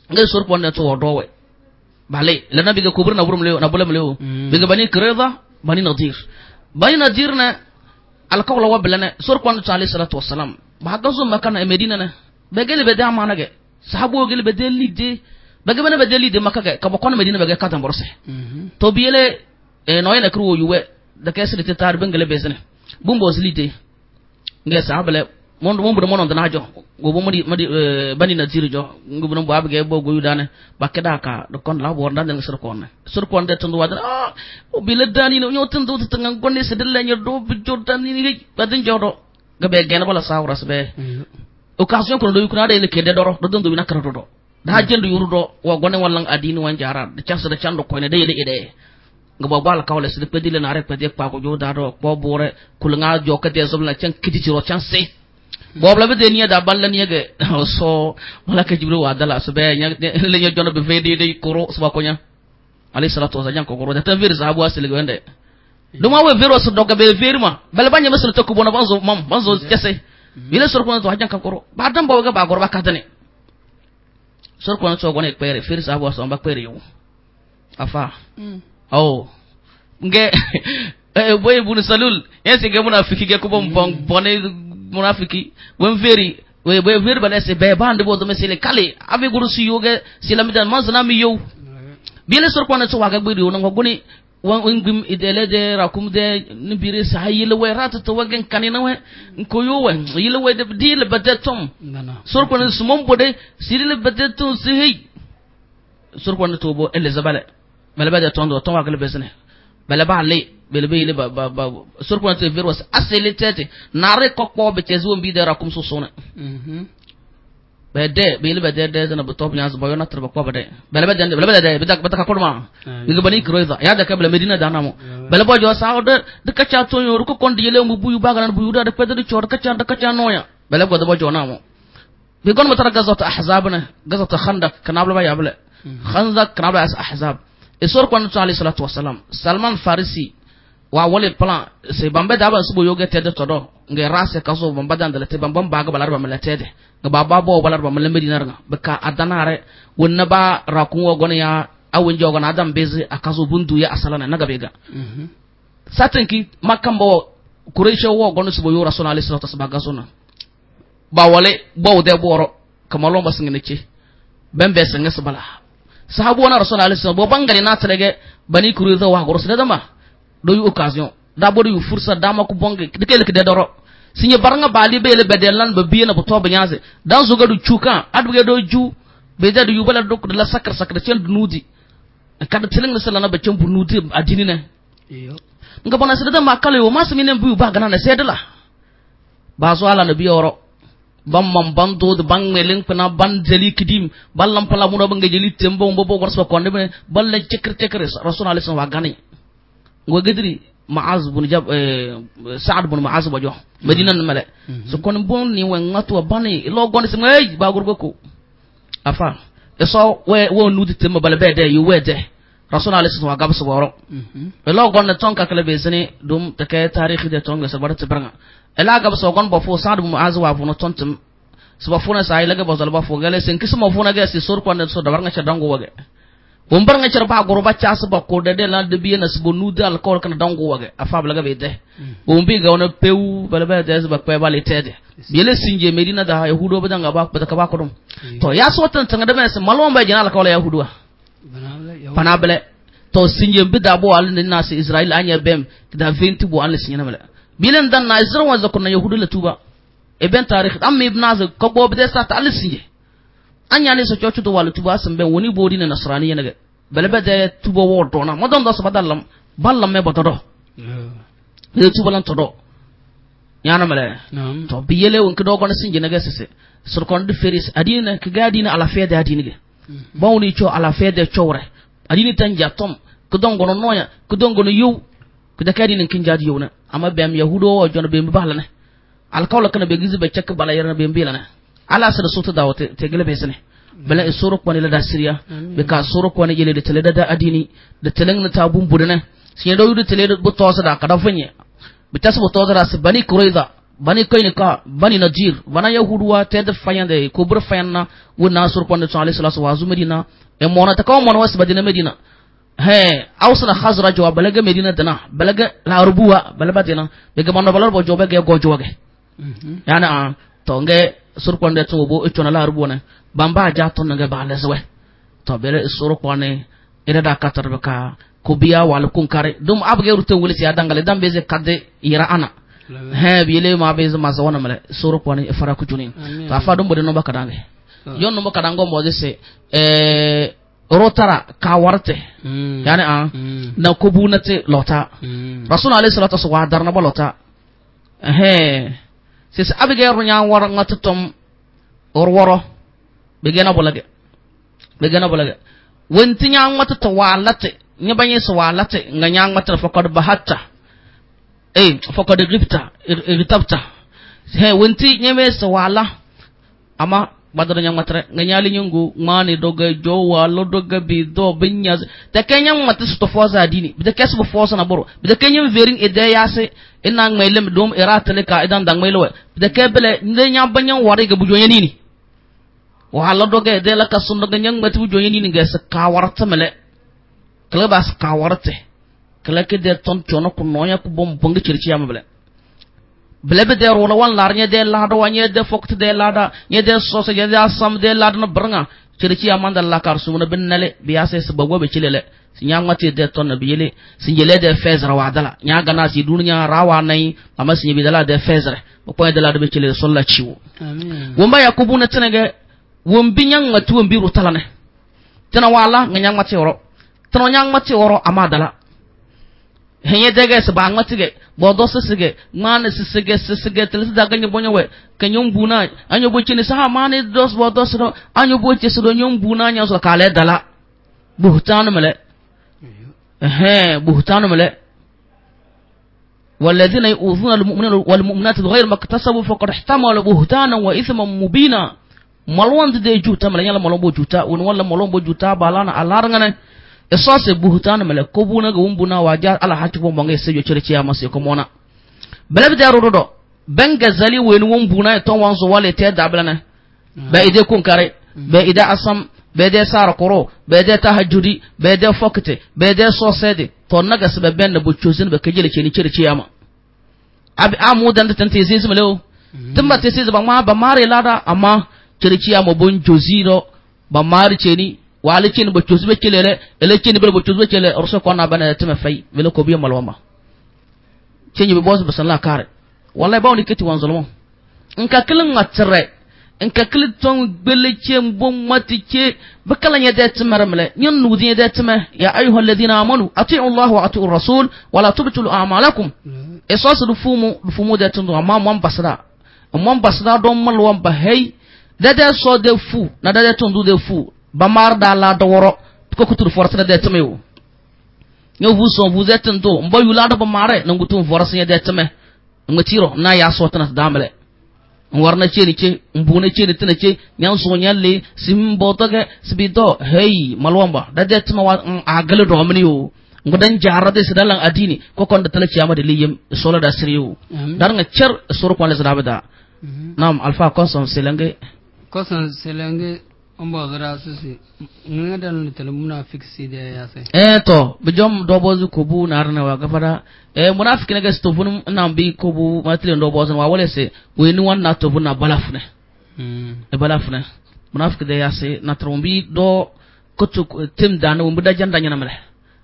ngai sur pon to dowe bale la nabi ga kubur na burum le na bulam le biga bani Qurayza bani Nadir bani Nadir na alkawla wa bilana sur pon to alayhi salatu wassalam ba ga zo makana Medina na begele be da manage sahabo gele be de lidde bege bene be de lidde makaka ka bokon Medina bege katam borse to biele e noyena kru yuwe da kesri te tar bengele bezene bumbo lidde nge sahabale mon mon bu mon na jo go bo modi modi bani Nadir jo ngu bu bo abge bo go yudane bakeda ka do kon la bor dan sur kon sur kon de tundu wadan ah o bile dani no yotin do tangan gonne se delle nyer do bi jodan ni badin jodo gabe gena bala sawra sbe occasion ko do yukuna de le kede doro do dondo binakara do da jendu yurudo wa gonne wallan adini wan jara de chance de chando ko ne de de de ngabo bala kawle se de pedile na rek pede pa ko joda do ko bore kulnga jokate zobla chan kiti ro chance bobla be de niya da ballan yege so malaka jibril wa dala so be nya le nya jono be vedi de koro so ko nya alayhi salatu wasallam ko koro da tan vir sahabu asile wende duma we viro so doga be virma bal banya mesel to ko bona banzo mam banzo kesse bile sor ko to hajan ka koro ba dan bawaga ba gorba katane sor ko to gone pere vir sahabu so ba pere yo afa oh nge eh boy bunu salul yesi ge munafiki ge ko bon bone munafiki wen veri we we veri bale se be bande bo do mesele kale ave guru si yoge sila mi dan manzana mi yo bile sor ko na to waga gbiri wono ngoni wan ngim idele de rakum de nibire sa yile we rata to wagen kanina we ko yo we yile we de dile badetom sor ko na sumom bode sirile badetom si hey sor ko na to bo elizabale bale bade tondo to waga le besene bale ba le bele bele ba ba ba sur point te virus asele tete nare kokko be tezo mbi de rakum so sona mhm bede bele bede de na botop nyaz boyo na trba ko bede bele bede bele bede bede bata ko ma biga bani Qurayza ya da kabla Medina da namo bele bo jo sa de de kacha to yoru ko kon yele mu buyu baga na buyu da de pede de chor kacha da kacha noya bele bo do jo namo bi gon mata gazat ahzabna gazat khandak kanabla ba yable khandak kanabla as ahzab isor ko alayhi salatu wasalam Salman Farisi wa wale plan se bambe da ba subo yoge tede todo nge rase kaso bamba dandale te bambam baga balar ba meletede nga baba bo balar ba mele medina nga beka adanare wonna ba rakun wo gona ya awon jogo na adam bezi akaso bundu ya asalana naga bega mhm satenki makambo kureisha wo gona subo yo rasul alayhi salatu wasalam gasona ba wale bo de boro kamalo basngene ci bembe senga sabala sahabu na rasul alayhi salatu bo bangare na telege bani Qurayza wa goros da ma do yu occasion da bodo yu fursa dama ku bonge dikele ke doro sinye baranga bali bele bedelan be biena bo to banyaze dan zo gadu chuka adbuge do ju be da yu bala dok la sakar sakar cel nudi kada tiling na sala na be cem bu nudi adini ne iyo nga bona sida ma kala yo masmi ne bu ba gana na sedala ba so ala nabi oro bam mam bando de bang meleng pena ban jeli kidim ballam pala mu do bangi jeli tembo mbo bo gorso ko ne balle cekr cekr rasul alayhi wa gani ngo gedri Maaz bun jab Saad bun Maaz bajo Medina male so kon bon ni wen ngatu bani lo gon se ngay ba gorgo ko afa e so we won nudi tembo bale be de yu we de rasul alayhi wa gabso woro e lo gon ton ka kala be sene dum te kay tarikh de ton ga sa barate branga ela gabso gon bo fo Saad bun Maaz wa fo tontum so ba fo na sai laga bo zalba fo gale sen kisma fo na ga si sor ko na so da baranga cha dango wage wombar nga cerba goro ba chas ba ko de de la de biena sbo nude al ko kana dango wage afa bla ga be de wombi ga wona pew bala ba de ba pe bali tede biele sinje Medina da yahudo ba danga ba ba ka ba ko dum to ya so tan tanga de mes malon ba jina al ko la yahudo panable to sinje bi da bo al ni nas Israel anya bem da vingt bo al sinje na mala bilen dan na Israel wa zakon yahudo la tuba e ben tarikh am ibn az ko bo be sa ta al sinje anya ne so chochu to walu tuba sambe woni bodi na nasrani yana belebe de tubo wodo na modon do so badalam ballam me botodo ne tubo lan todo yana male to biyele won kido gon sinje na gesese sur kon de feris adina ke gadina ala fede adina ge bawni cho ala fede chowre adini tanja tom ko don gono noya ko don gono yu ko de kadina kin jadi yuna amma bem yahudo wo jono be mbalane al kawla kana be gizi be cek bala yarna be mbilana ala sa da sota da wata te gele be sene bala e soro ko ne la da siriya be ka soro ko ne yele de tele da adini de teleng na tabum budana sin do yude tele bu to sa da ka da fanye be tas bu to da se bani Qurayza bani kainika bani najir bana yahuduwa ted fayande ko bur fayanna wona sur ponde sallallahu alaihi wasallam wazu medina e mona ta ko mona was badina medina he awsana khazraj wa balaga medina dana balaga la rubuwa balabatina be mona balor bo jobe ge go joge yana to nge sur ponde to bo itona la rubuwa bamba ja to nge ba leswe to bele sur ponde ida da katar baka ko biya wal kun kare dum abge rute wuli ya dangale dambe ze kadde ira ana he bile ma be zama zawana male suru poni fara ku junin to afa dum bodino baka dange yon no baka dango mo se eh rotara ka warte yani a na ko bunate lota rasul alayhi salatu wasallam darna balota he sis abge runya war ngatatom or woro be gena bolage be gena bolage wonti nyang matata walate nyabanye so walate nga nyang matata fakad bahatta eh fakad gifta irtabta he wonti nyeme so wala ama badara nyang matre nga nyali nyungu mani doga jowa lo doga bi do binya te kenyang matis to foza dini bi de kesbo foza na boro bi de kenyang verin ide yase inang mailem dom eratele ka idan dang mailwe bi de kebele ndenya banyang wari ga bujo nini wala doge de la ka sun doge nyang matu jo yini nge sa kawarta mele kala bas kawarte kala ke de ton chono ku noya ku bom bonga circi yama bele bele be de rola wan larnya de lada wanye de fokte de lada nye de sosa ye de asam de lada no branga circi yama dal la kar sumuna benale biase se bago be cilele si nyang mati de ton be yele si yele de fezra wadala nya gana si dunya rawa nay ama si bi dala de fezra o point de lada be cilele solla ciwo amen womba yakubu na tenege wombi nyang mati wombi rutalane tena wala nganyang mati oro tena nyang mati oro amadala henye dege se bang mati ge bodo sesege mane sesege sesege telese daga nyobonyo we kanyom buna anyo bochi ni sa mane dos bodo so anyo bochi so nyom buna nya so kale dala buhtanu mele eh buhtanu mele والذين يؤذون المؤمنين والمؤمنات بغير ما اكتسبوا فقد احتملوا بهتانا واثما مبينا malwan de juta mala nyala malombo juta won wala malombo juta balana alarngane e so se buhutana mala ko buna ga wumbuna waja ala hatu bo mangay sejo cereci ya masse ko mona bele be daru do benga zali wen wumbuna e ton wanzo wale te dablana ba ide kun kare ba ide asam be de sara koro be de tahajjudi be de fokte be de so sede to naga se be ben bo chozin be kejele ceni cereci ya ma abi amu dan tante zizi malew tumba te zizi ba ma ba mare lada amma cerciya mo bon joziro ba mari ceni wala ceni ba jozbe celere ele ceni ba jozbe celere orso ko na bana teme fay wala ko biya malwama ceni be boss basalla kare wallahi ba woni keti wan zalmo in ka kilin ngatre in ka kilin ton bele cem bon mati ce ba kala nya de tmermle nyon nudi de tme ya ayyuhal ladina amanu ati'u allah wa ati'u rasul wala tubtilu a'malakum esosu dufumu dufumu de tundu amma mon basra mon basra don malwan ba hay dade so de fu na dade tondu de fu ba mar da la daworo ko kutur force de temewu nyo vous son vous êtes ndo mbo yula da ba mare na ngutum force de teme ngatiro na ya so tana damale warna ceni ce mbuna ceni tana ce nyan so nyalle simbo toge sibido hey malwamba dade teme wa agale do amni yo ngodan jarade sidalan adini ko kon da tala ciyama de liyem solo da siriyo dar nga cer soro ko les dabada nam alfa konsom selange kosan selenge ombo dara sisi ngada no tele munafik si de yase eh to bijom do bozu ko bu narna wa gafara eh munafik ne gasto funum nambi ko bu matile do bozu wa wala se weni wanna to buna balafne mm e balafne munafik de yase na trombi do kotu tim dana wo buda janda nyana mala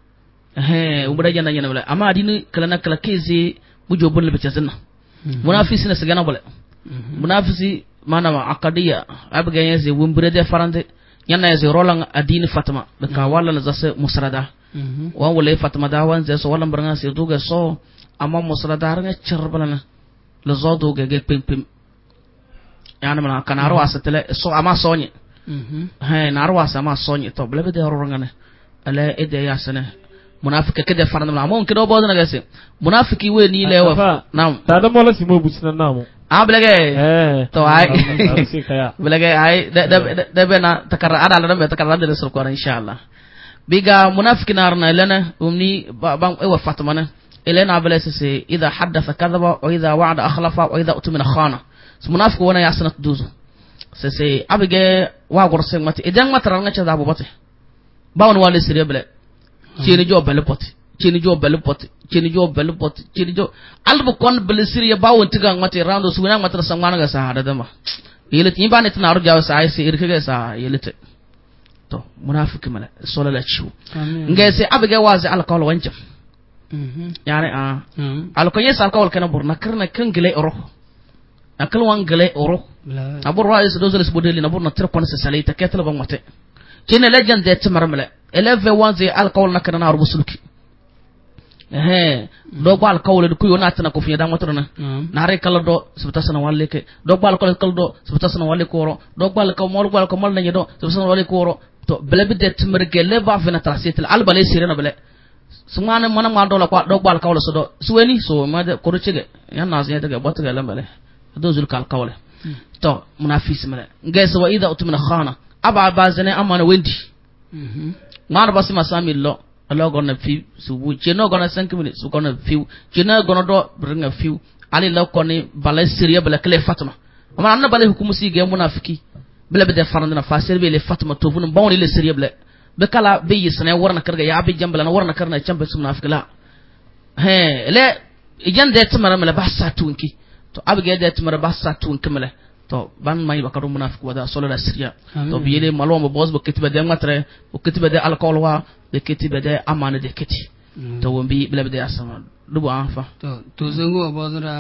eh wo buda janda nyana mala ama adini kala na kala kezi bujo bunle be chazna munafisi na sigana bole munafisi manama akadiya abga yeze wumbure de farande yana yeze rolang adini fatma be ka wala na zase musrada wa wala fatma da wan ze so wala branga se duga so amma musrada haranga charbana le zodo ge ge pim pim yana mana kanaro asatele so ama sonye he naro asama sonye to blebe de rorangane ala ede yasane munafika kede farande ma mon kido bodo na gase munafiki we ni lewa nam ta da mola simo busina namo ablege eh to ay blege ay de de bena takara ada la de takara de sur ko inshallah biga munafikin arna lana umni bang ewa fatmana إلينا بلسسي إذا حدث كذب وإذا وعد أخلف وإذا أتمنى خانة منافق وانا ياسنة دوزو سسي أبقى واغور سيغمتي إذن ما ترى نغتش ذا أبو بطي باون والي سيريا بلا تيني جو بلا بطي تيني جو بلا بطي تيني جو بلا بطي تيني جو ألبو كون بلا سيريا باون تيغا نغتي راندو سوينا نغتي رسانغوانا غسا هذا دما يلت يباني تنارو جاو ساي سي إركي غسا يلت تو منافق ملا سولا لا تشو نغسي أبقى وازي على قول وانجم يعني آه على كوني سال قول كنا برنا كرنا كنجلي أروح akal wangale oro abur rais dozales bodeli na burna trepon se salita ketla bang mate kene legend de tmarmale eleve wanzi alqawl nakana na rubusuluki eh do bal qawl de kuyo natna ko fiya da motorna na re kala do subtasana walle ke do bal kala kala do subtasana walle ko oro do bal ko mol bal ko mol na do subtasana walle ko oro to bele bi de tmarge le ba fina trasitel albale sirena bele sumana mana ma do la ko do bal qawl so do suweni so ma de ko rucege yan naziya daga botaga lambale دوزل كالقولة تو منافس ملا جالس وإذا أتمنى خانة أبع بازنا أمانة ويندي ما أنا بس ما سامي الله الله قلنا في سبوع جنا قلنا سانك مني سو قلنا فيو جنا قلنا دو برنا فيو علي الله قلنا بلا سرية بلا كله فاطمة أما أنا بلا حكومة سيجي منافقي بلا بدأ فرندنا فاسر بلا فاطمة توفون باوني لسرية بلا بكلا بيسنا ورنا كرجع يا أبي جنب لنا ورنا كرنا جنب منافق لا هه لا إجان ده تمر ملا بحث تونكي to abge de tumara bassa tun kemele to ban may bakaru munafiq wada solo la siriya to biyele malwa mo boss bo ketiba de ngatre o ketiba de alcool wa de ketiba de amana de keti to wombi bela de asama dubu anfa to to zengo bozra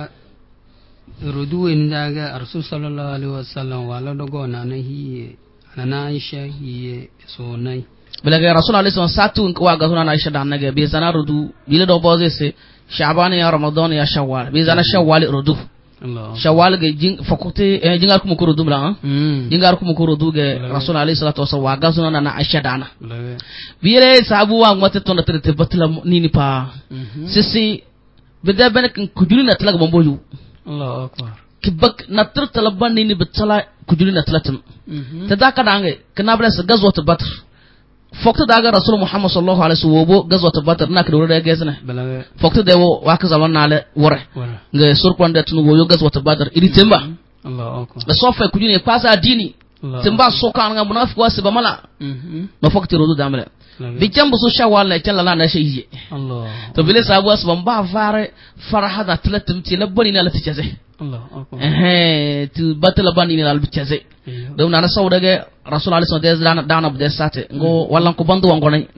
rudu indaga rasul sallallahu alaihi wasallam wala dogo nana hi nana aisha hi so nai bela ga rasul alaihi wasallam satun ko ga nana aisha dan nage be zana rudu bile do boze se shaban ya ramadan ya shawwal be zana shawwal rudu shawal ge jing fakote eh, jingar ku mukuru dumla mm. jingar ku mukuru duge rasul alayhi salatu wasallam waga sunana na aisha dana bire sabu wa ngote to na trete batla nini pa mm -hmm. sisi beda ben kujuli na tlag bomboyu Allahu akbar kibak na trete laban nini betala kujuli na tlatum mm -hmm. tadaka dange kanabla sa gazwat badr fokta daga rasul muhammad sallallahu alaihi wasallam gazwat badr na kidore da gezna fokta dewo waka zaman nale wore nga surkwande tunu wo gazwat badr idi temba Allahu akbar da sofa kujuni pasa dini temba soka nga munafiq wasi ba mala no fokta rodu damle bi jambu so shawal la tan la na sheyi Allah to bile sabu asban ba fare farahada tlatum ti labani na lati jaze Allahu akbar eh tu batla bani na albi jaze dum na sawdage rasul alayhi sallallahu dana dana bude sate ngo wallan ko bandu wango nay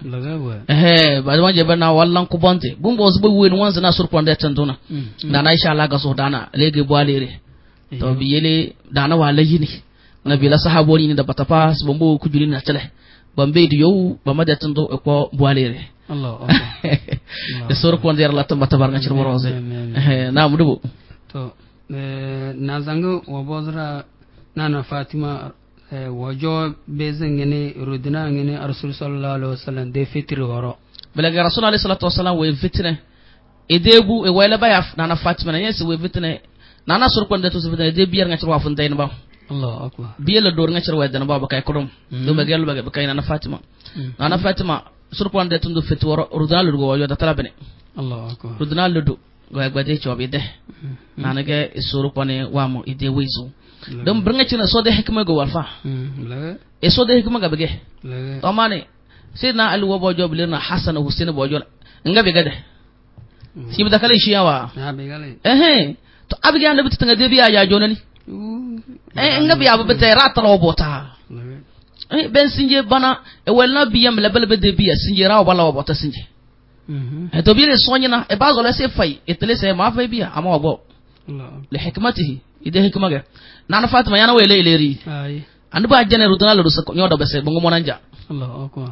eh ba wanje bana wallan ko bante bumbo zubu wen wanza na surpande tanduna dana insha Allah ga so dana lege boalere to bi yele dana wala yini nabila sahaboni ni da batapa bumbo kujuli na tele bambe di yow ba mada tando ko boalere Allah Allah de surpande la tamba tabar nga ci borose eh na mu dubu to na zango wabozra nana fatima wajo bezeng ngene rudina ngene rasul sallallahu alaihi wasallam de fitri woro belaga rasul alaihi salatu wasallam we fitne edebu e wala bayaf nana fatima na yes we fitne nana surkonde to fitne de bier nga ci wa fun tayna ba Allahu akbar biela dor nga ci wa dana ba bakay kodum do be gelu be bakay nana fatima nana fatima surkonde to fit woro rudina lu go wajo da talabene Allahu akbar rudina lu do go agbade ci wa be de nana ge surkonde wa mo ide wezu dum bringa ci na so de hikma go walfa e so de hikma ga bege to mane sidna ali wo bojo bilina hasan husain bojo nga be gade si bi dakale shi yawa ya be gale eh eh to abiga na bitu tanga de biya ya jonani eh nga biya be te ratalo bota eh ben sinje bana e welna biyam lebel be de biya sinje rawo bala bota sinje mhm e to bi le sonyina e bazo la se fay e tele se ma fay biya ama wo li hikmatihi ide hikma ga nana fatima yana wele ileri ai andu ba jene rudana lu sa nyodo bese bongo monanja Allahu akbar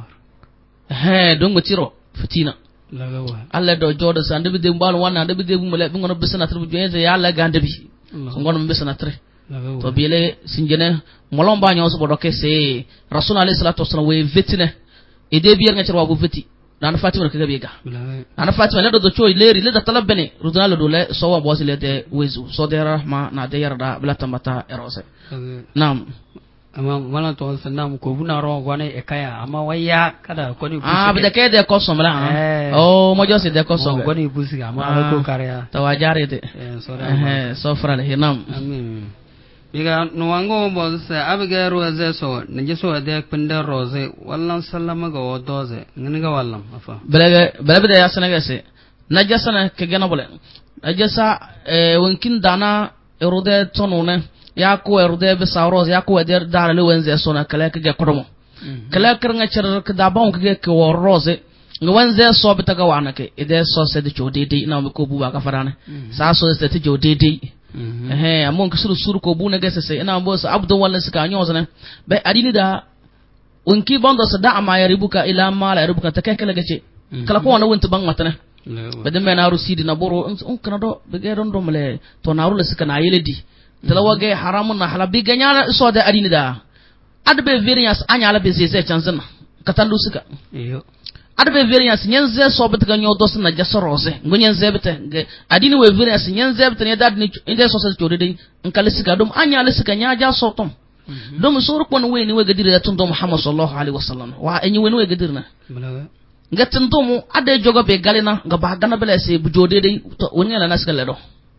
eh dongo tiro fitina lagawa alla do jodo sa ndu de mbal wana ndu de mule bi ngono besana tru jene ya la gande bi ngono besana tre to biele sinjene molomba nyaw so bodo kese rasul alayhi salatu wasallam we vetine ide biyer nga cerwa bu veti nana fatima ka gabe ga nana fatima le do choy leri le da talabene rudana do le so wa bosi le de wezu so de rahma na de yarda bla tamata erose nam amma wala to sanam ko buna ro gwane e kaya amma waya kada ko ni ah bida ke de ko somla oh mo josi de ko som gwane busi amma ko kare to wajare de so eh so fral hinam amin biga no wango bo se abiga roze so nje so de pinde roze wallan sallama ga wodoze ngini ga wallam afa belaga belaga ya sana gase najasana ke gana bole najasa e wonkin dana erode tonone ya ko erode be sawros ya ko der dara le wenze so na kala ke kodomo kala kar nga cer ke da bon ke ke wo rose nga wenze so be taga wana ke ide so se de jodede ina ko buba ka farana sa so se te jodede eh amon ke suru suru ko bu na gese se ina bo sa abdu wala sika nyozana be adini da wonki bondo sa da ama ya ribuka ila mala ya ribuka take kala gace kala ko wana wonta bang matana bade me na rusidi na boro on kana do be ge don do mele to na rula sika na yeledi talawage haramun na halabi ganya so da adini da adbe variance anya la be zeze chanzana katandu sika iyo adbe variance nyenze so be ganyo dos na jasorose ngonyenze bete adini we variance nyenze bete ne dad ni inde so se jodede nkale sika dum anya la sika nya ja so tom dum suru kon we ni we gadire da tundo Muhammad sallallahu alaihi wasallam wa enyi we ni we gadirna ngatin dum ade jogo be galina nga ba gana bele se bu jodede to wonya na naska ledo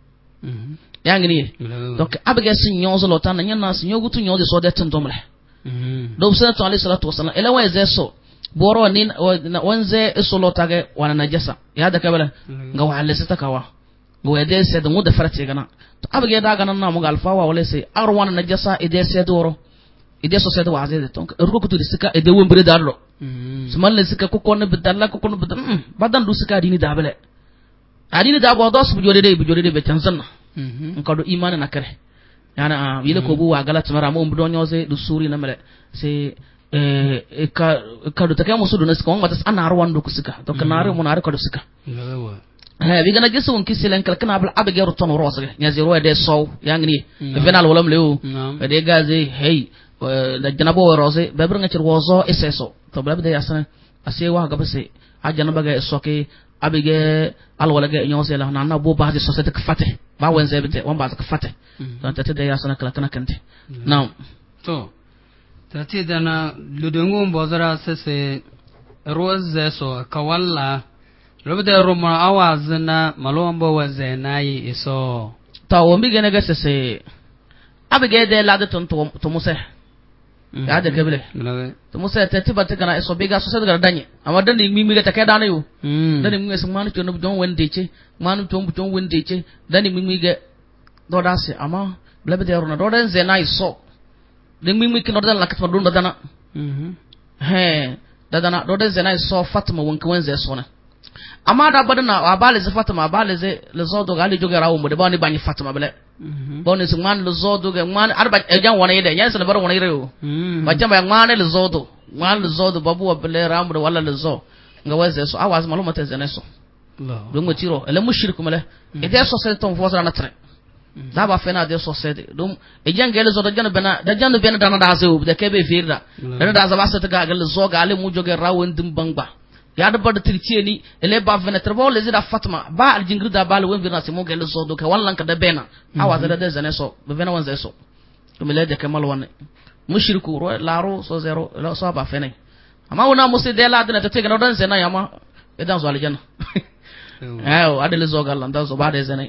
yangi ni donc abege sin nyozo lotana nyana sin yogutu nyozo so de tundo mle dum sallallahu alaihi salatu wasallam ela wa zeso boro nin wanze isolotage wana najasa ya da kabala nga wale sitakawa go ede se da mu da farce gana to abege da gana na mu galfawa wale sai arwana najasa ede se doro ide so se da waze de tonka ruko kutu disika ede wembre darro suman le sika ko konne bidalla ko konne bidalla badan du sika dini da bele adini da bo dos bu jode de bu jode de be tanzanna ngado imana na kare yana yile ko bu wa galat mara mo mbu donyoze du suri na mele se eh ka ka do take musu do nas ko ngata ana arwan do kusika to kanare mo na ko do sika eh bi gana gisu on kisilen kal kana abal abage roton rosage nya zero de sow yangni venal wolam lew de gaze hey da janabo rose babur nga cir wozo eseso to blab de yasana ase wa ga base a janaba ga soke abige alwala ga nyose la na na bo ba de societe ka fate ba wenze bete wan ba ka fate to tete de yasana kala kana kante now to tati dana ludungu mbozara sese rose so kawalla robde roma awazna malombo waze nayi iso ta wombi gene ga sese abige de la de ton to muse ya da gabile to musa ta tibata kana so biga so sai daga danye amma dan ni mi mi ta kai dana yo dan ni mi sun manu to no don wende ce manu to buton wende ce dan ni mi mi ga do da se amma blabe da rona do dan ze na iso dan mi mi kino dan la ka don dana he da dana do dan ze na iso Fatima wonka wenze so na amma da badana abale ze Fatima abale ze le zo do gali joge rawo mo de bani bani Fatima bele boni su man le zo do ge man arba e jan wona yede yan se bar wona yero ba jamba man le zo do man le zo do babu bele ramu de wala le zo nga weze so awaz maluma te zene so do mo tiro ele mushriku mele e de so se ton fo na tre da ba fena de so se de dum e jan gele zo do jan bena da jan bena dana da se de kebe firda dana da za ba se te ga gele zo ga ale mu joge rawo ndim bangba ya da bada tirtieni ele ba vena trabo le zida Fatima ba aljingri da ba le wen vina simo gele so do ka wallan ka da bena awa da da zane so be vena wanze so to mele de kamal wanne mushriku ro laro so zero la so ba fene amma wona musi de la dina te ga don zena yama e dan so aljanna eh o adele zo gallan da so ba de zene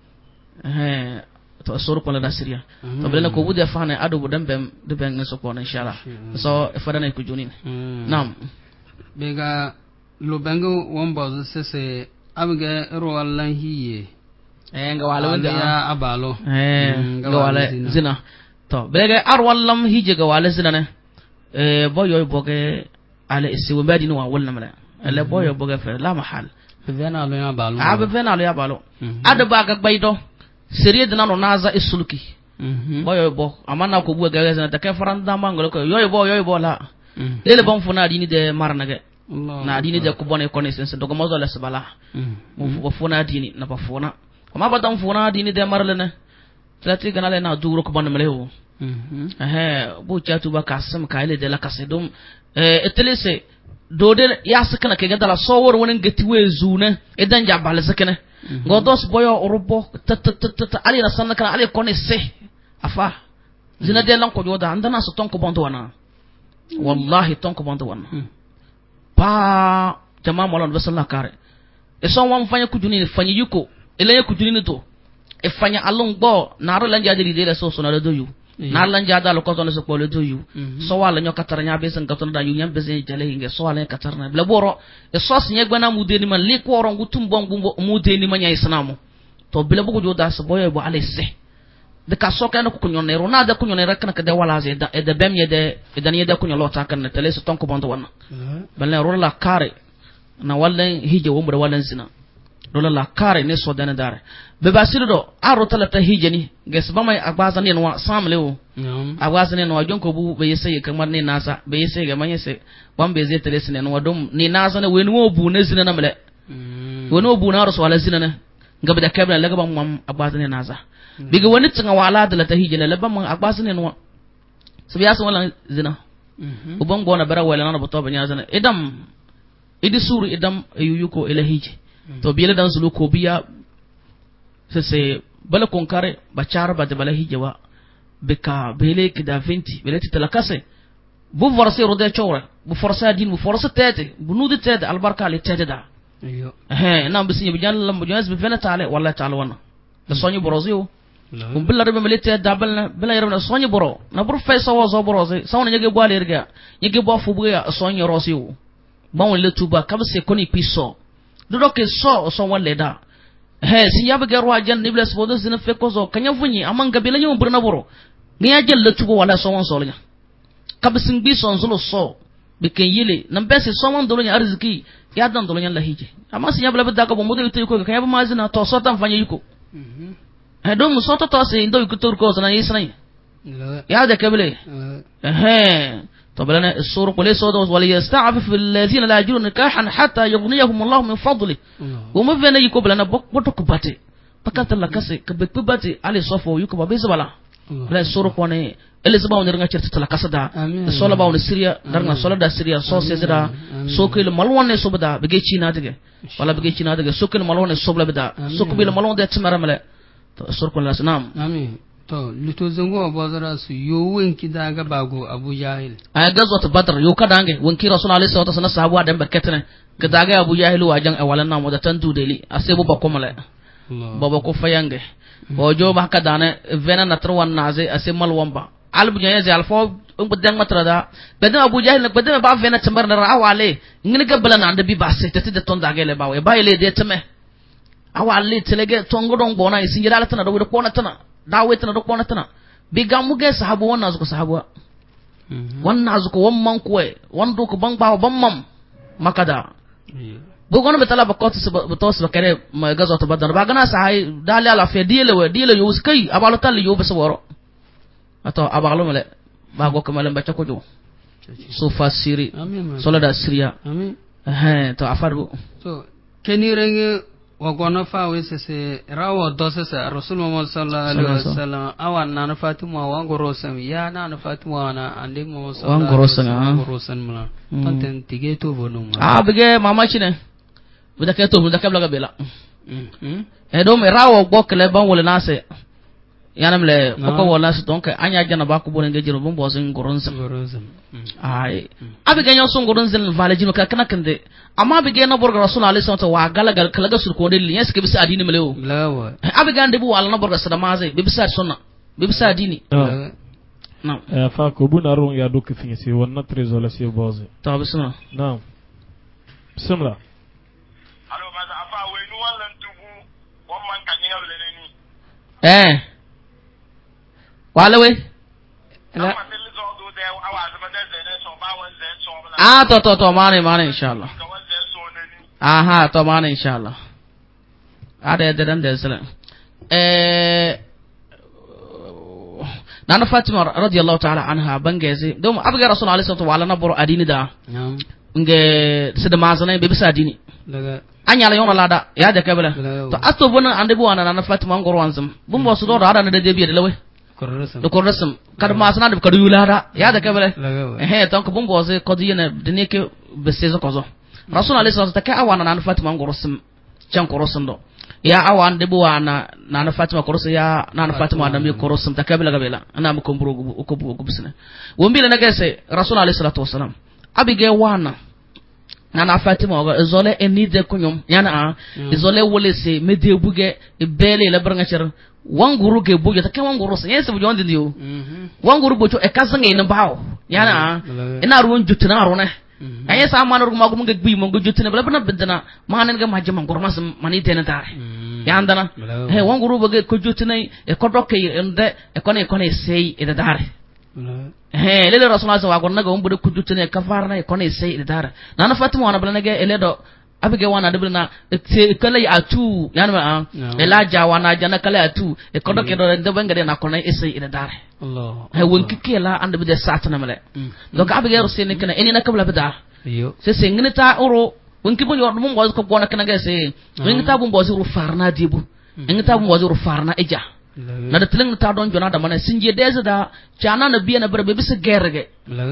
eh to soro ko la Syria to bele ko bude fa ne adu budan bem de ben so ko inshallah so e fada ne ku juni nam bega lubango wombo sese abge roallan hiye eh nga wala wanda ya abalo eh nga wala zina to bega arwallam hije ga wala zina ne eh boyo boge ala isi wambadi no wala mala ala boyo boge fe la mahal bevena lo ya balo ah bevena lo ya balo adaba ga baydo seriye dina no naza isuluki boyo bo amana ko buga ga zina ta ke faranda mangolo ko yoy bo yoy bo la lele bon funa dini de marnage na dini de ko bone connaissance dogo mozo les bala mo funa dini na ba funa ma ba dan funa dini de marlene trati ganale na duro ko bonne melewo eh bu chatu ba kasam kaile de la kasedum eh etelese dode ya sakana ke gadala sowor wonen geti wezuna edan jabal sakana godos boyo urubo tat tat tat ali na sanna kana ali connaisse afa zina de lan ko joda andana so ton ko bonto wana wallahi ton ko bonto wana pa jama molon be sallah kare e son wan fanya kujuni fanya yuko ele kujuni to e fanya alon gbo na ro lan jadi de so so na do yu na lan jada lo ko ton so ko le do yu so wala nyoka taranya be san gaton da yu nyam be sen jale hinge so wala ka tarna le boro e so s nyegba na mudeni man le ko ron gutum bon gumbo mudeni man nyai sanamu to bile bugo joda so boye bo alese de ka so kana ko kunyon ne rona da kunyon ne rakna ka de wala ze da e de bem ye de e dan ye de kunyon lo ta kan ne tele so ton ko bonto wana balle ro la kare na wallan hije wo mu da wallan zina dole la kare ne so dana dare be basiru do aro talata hije ni ges ba mai agbaza ne no samle o agbaza ne no jonko bu be yese kamar ne nasa be yese ga man yese ban be zai tele sine no dum ni nasa ne weni wo bu ne zina na mele weni wo bu na rasu wala zina ne gabe da kabla laga ban mam agbaza ne nasa biga wani tinga wala da ta hije ne laban man agbaza ne no so biya so wala zina uban gona bara wala na buto banya zina idam idi suru idam yuyuko ila hije to biyele dan sulu ko biya se se bala konkare bachar ba de bala hijewa beka bele kida vinti bele titalakase bu forse rode chore bu forse din bu forse tete bu nudi tete albarka li tete da iyo eh na bisin bi jan lam bu jas bi fena taale wallahi taala wana da sonyu borozio kum billa rebe mele tete da bala bala yero na sonyu boro na bur fe sawo zo boroze sawna nyege bo alerga nyege bo fu bu ya sonyu rosio bawon le tuba kabse koni piso do ke so so wale da he si yabe garo ajan nibles bodo zina fe ko zo kanya funyi amanga bela nyu burna boro ni ajel le tugo wala so won so lnya kabsin bi son zulo so be ken yile nan bese so won dolo nya arziki ya dan dolo nya la hije amma si yabe da ka bo modo ite ko kanya ba mazina to so tan fanya yuko mhm he do mu so to to se ndo yuko tur ko zana yisna ya da kabele eh طبعا السورة قل سوداء وليستعفف الذين لا يجدون نكاحا حتى يغنيهم الله من فضله وما فينا يكوب لنا بوتو كباتي بكات الله كسي كبك بباتي علي صفو يكوب بيزبلا لا السورة قل الزبا ونرجع شرط تلاكسا دا السولة با ونسيريا درنا السولة دا سيريا سوسيز دا سوكيل ملوان سوبدا بيجي تشينا دغه ولا بيجي تشينا دغه سوكيل ملوان سوبلا بدا سوكيل ملوان دا تمرمله السورة قل نعم امين to lito zango bazara su yo wenki daga bago Abu Jahil ay gazwat badr yo kadange wenki rasul alayhi salatu wasallam sahabu adam barkatene kadaga Abu Jahil wajan awalan na moda tan dudeli asebo bakomale baba ko fayange bojo ba kadane vena natruwan naze asemal wamba albu nyaze alfo ubdang matrada bedan Abu Jahil bedan ba vena tambar na awale ngini gabala na ndabi basse tete de ton dagele bawe bayle de teme awale telege tongodong bona isinjira latana do ko na tana dawetana do kona tana biga muge sahabu wannan zuko sahabu wannan zuko wamman kuwe wando ko bang bawo bammam makada bo gono betala ba kotu ba tos ba kare ma gazo to badar ba gana sai dali ala fe dile we dile yo skai abalo tal yo besaworo ato abalo mele ba go kamale ba chako jo so fasiri sola da siriya amin eh to afaru so keni renge wagono fa wese se rawo dose se rasul muhammad sallallahu alaihi wasallam awan na fatima wa ngorosan ya na fatima na ande muhammad sallallahu alaihi wasallam ngorosan mala tonten tige to bonum ah bige mama chine buda ke to buda kabla gabela mm e do me rawo gokle ban wala nase yanam le ko wala so donc anya jana ba ko bonen ngejiro bon bo sen ngoronsan ngoronsan ay abiga nyo so ngoronsan vale jino ka kana kande amma abiga na borga rasul alayhi salatu wa galagal kalaga sur ko de yes ke bisa adini melewo lawa abiga nde bu wala na borga sadama zai be bisa sunna be bisa adini na eh fa ko bu na ron ya do ke fin si wonna trésor si boze ta bisna na bismillah alo ma afa we nu wallan tubu won man kan ngal le ni eh wala we ah to to to mane mane inshallah aha to mane inshallah ade de dan de sala eh nana fatima radiyallahu ta'ala anha bangeze dum abga rasul alayhi salatu wa ala nabru adini da nge sida mazana be bisa adini daga anya la yona lada ya de kabela to asto bona ande bu wana nana fatima ngoro wansam bumbo su do da na de de biye de lawe do korasam kad masana de kadu yulada ya da kabela eh ton ko bumbo se ko diyene de ne ke be sezo ko zo rasul alayhi salatu ta ka awana nana fatima ngoro sam chan korosam do ya awan de buwana nana Fatima koroso ya nana Fatima na mi koroso takabila gabela ana mu komburo ko ko bisna wombile na gese rasul alayhi salatu wasalam abige wana nana Fatima ga zole eni de kunyum yana a zole wole se mede buge bele la branga cer wanguru ge buge ta kan wanguru se yesa bujo ndiyo wanguru bocho e kasanga ina bawo yana ina ruwan jutuna rona ay sa manor ko magum ngak bi mo ngo jutuna bala bana bedana manen ga majjama gormas mani tena tare yandana he wanguru boge ko jutuna e ko dokke ende e kone kone sey e dare he lele rasulullah sallallahu alaihi wasallam naga umbu ko jutuna ka farna e kone sey e dare nana Fatima wana bala naga eledo abige wana de bana e kala ya atu yanma ela jawana jana kala atu e ko dokke do de bangade na kone sey e dare Allah he wonki kela ande bide satana male donc abige rusene kana eni na kabla bida yo se sengnita oro wonki bo yor mo ngoz ko bona kana gese ngita bu mbozi ru farna dibu ngita bu mbozi ru farna eja na da tileng ta don jona da mana sinje deze da chana na biya na berbe bisa gerge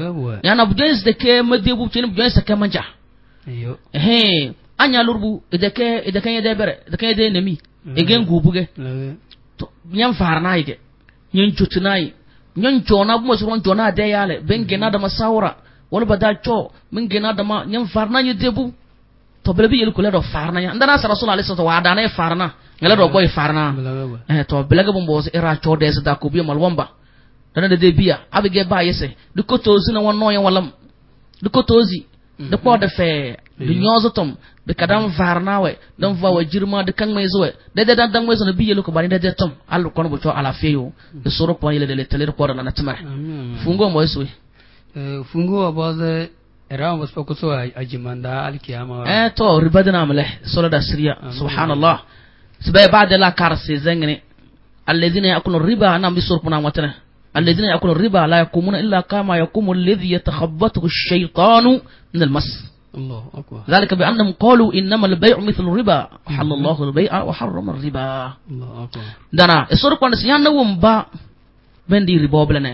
ya na bujens de ke madibu chin bujens ke manja yo he anya lurbu de ke de ke de bere de ke de nemi egen gubuge to nyam farna ige nyen chutunai nyen jona bu mo jona de yale ben gena da masawra wala bada cho min gena da ma nyam farna nyi debu to belebi yel kula do farna ya ndana sa rasul alayhi salatu wa dana farna ngala do boy farna eh to belega bo mboz era cho de da ko bi mal womba dana de biya abige ba yese du ko tozi na wonno ya walam du ko tozi de po de fe du nyozo tom be kadam farna we dam va wa jirma de kan mai zuwe de de dan dan mai zo bi yel ko bari de de tom allu kono bo cho ala feyo de soro po yele de tele ko na tamar fungo mo suwe fungo aboze era mo spoko so ajimanda alkiyama eh to ribadna amle solo da siriya subhanallah سبب بعد لا كارس زنجني الذين يأكلون الربا أنا بيصرفنا وتنا الذين يأكلون الربا لا يقومون إلا كما يقوم الذي يتخبطه الشيطان من المس الله أكبر ذلك بأنهم قالوا إنما البيع مثل الربا حل الله البيع وحرم الربا الله أكبر دنا الصرف كنا سيان نوم با بندي ربا بلنا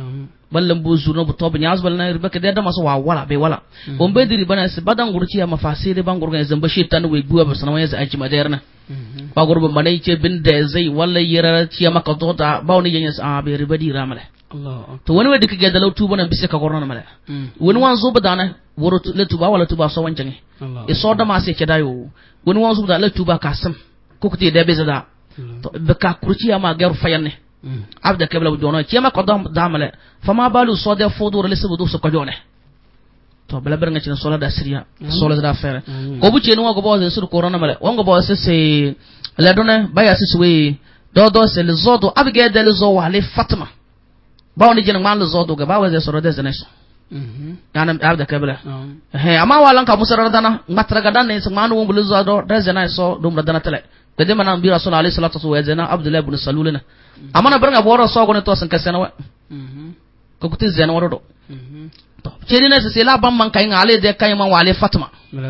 balam buzurno buto banyaz balna riba ke da maso wa wala be wala on be diri bana se badan gurci ya mafasiri ban gurgan zamba shetan we buwa ba sanawaya za aji maderna ba gurba manai ce bin da zai walla yira ci maka tota ba woni yanya sa be riba di ramale Allah to wani wadi kage da lautu bana bise ka gorna male wani wan zo badana woro letu ba wala tuba so wancan e so da ma se ke dayo wani wan zo da letu ba kasam ko kuti da be zada to be ka kurci ya ma garu fayanne abda kabla budona kiyama qadam damale fama balu soda fodur lesudu so kojone to bala ber nga ci sola da siriya sola da fere ko bu ci no go bo sur corona male wongo bo se se la dona baya se we do do se le zodo abge de le zo wale Fatima ba woni jina man le zodo ga ba wa ze soro de zeneso mhm yana abda kabla he ama walan ka musara dana ngatra ga dan ne se manu won le zodo de zeneso dum da dana tele kade manan bi rasul alayhi salatu wa zana abdullah ibn salulina amana barnga boro so gone to san kasena wa mhm ko kuti zena woro mhm to cedina se la bam man kay ngale de kay man wale Fatima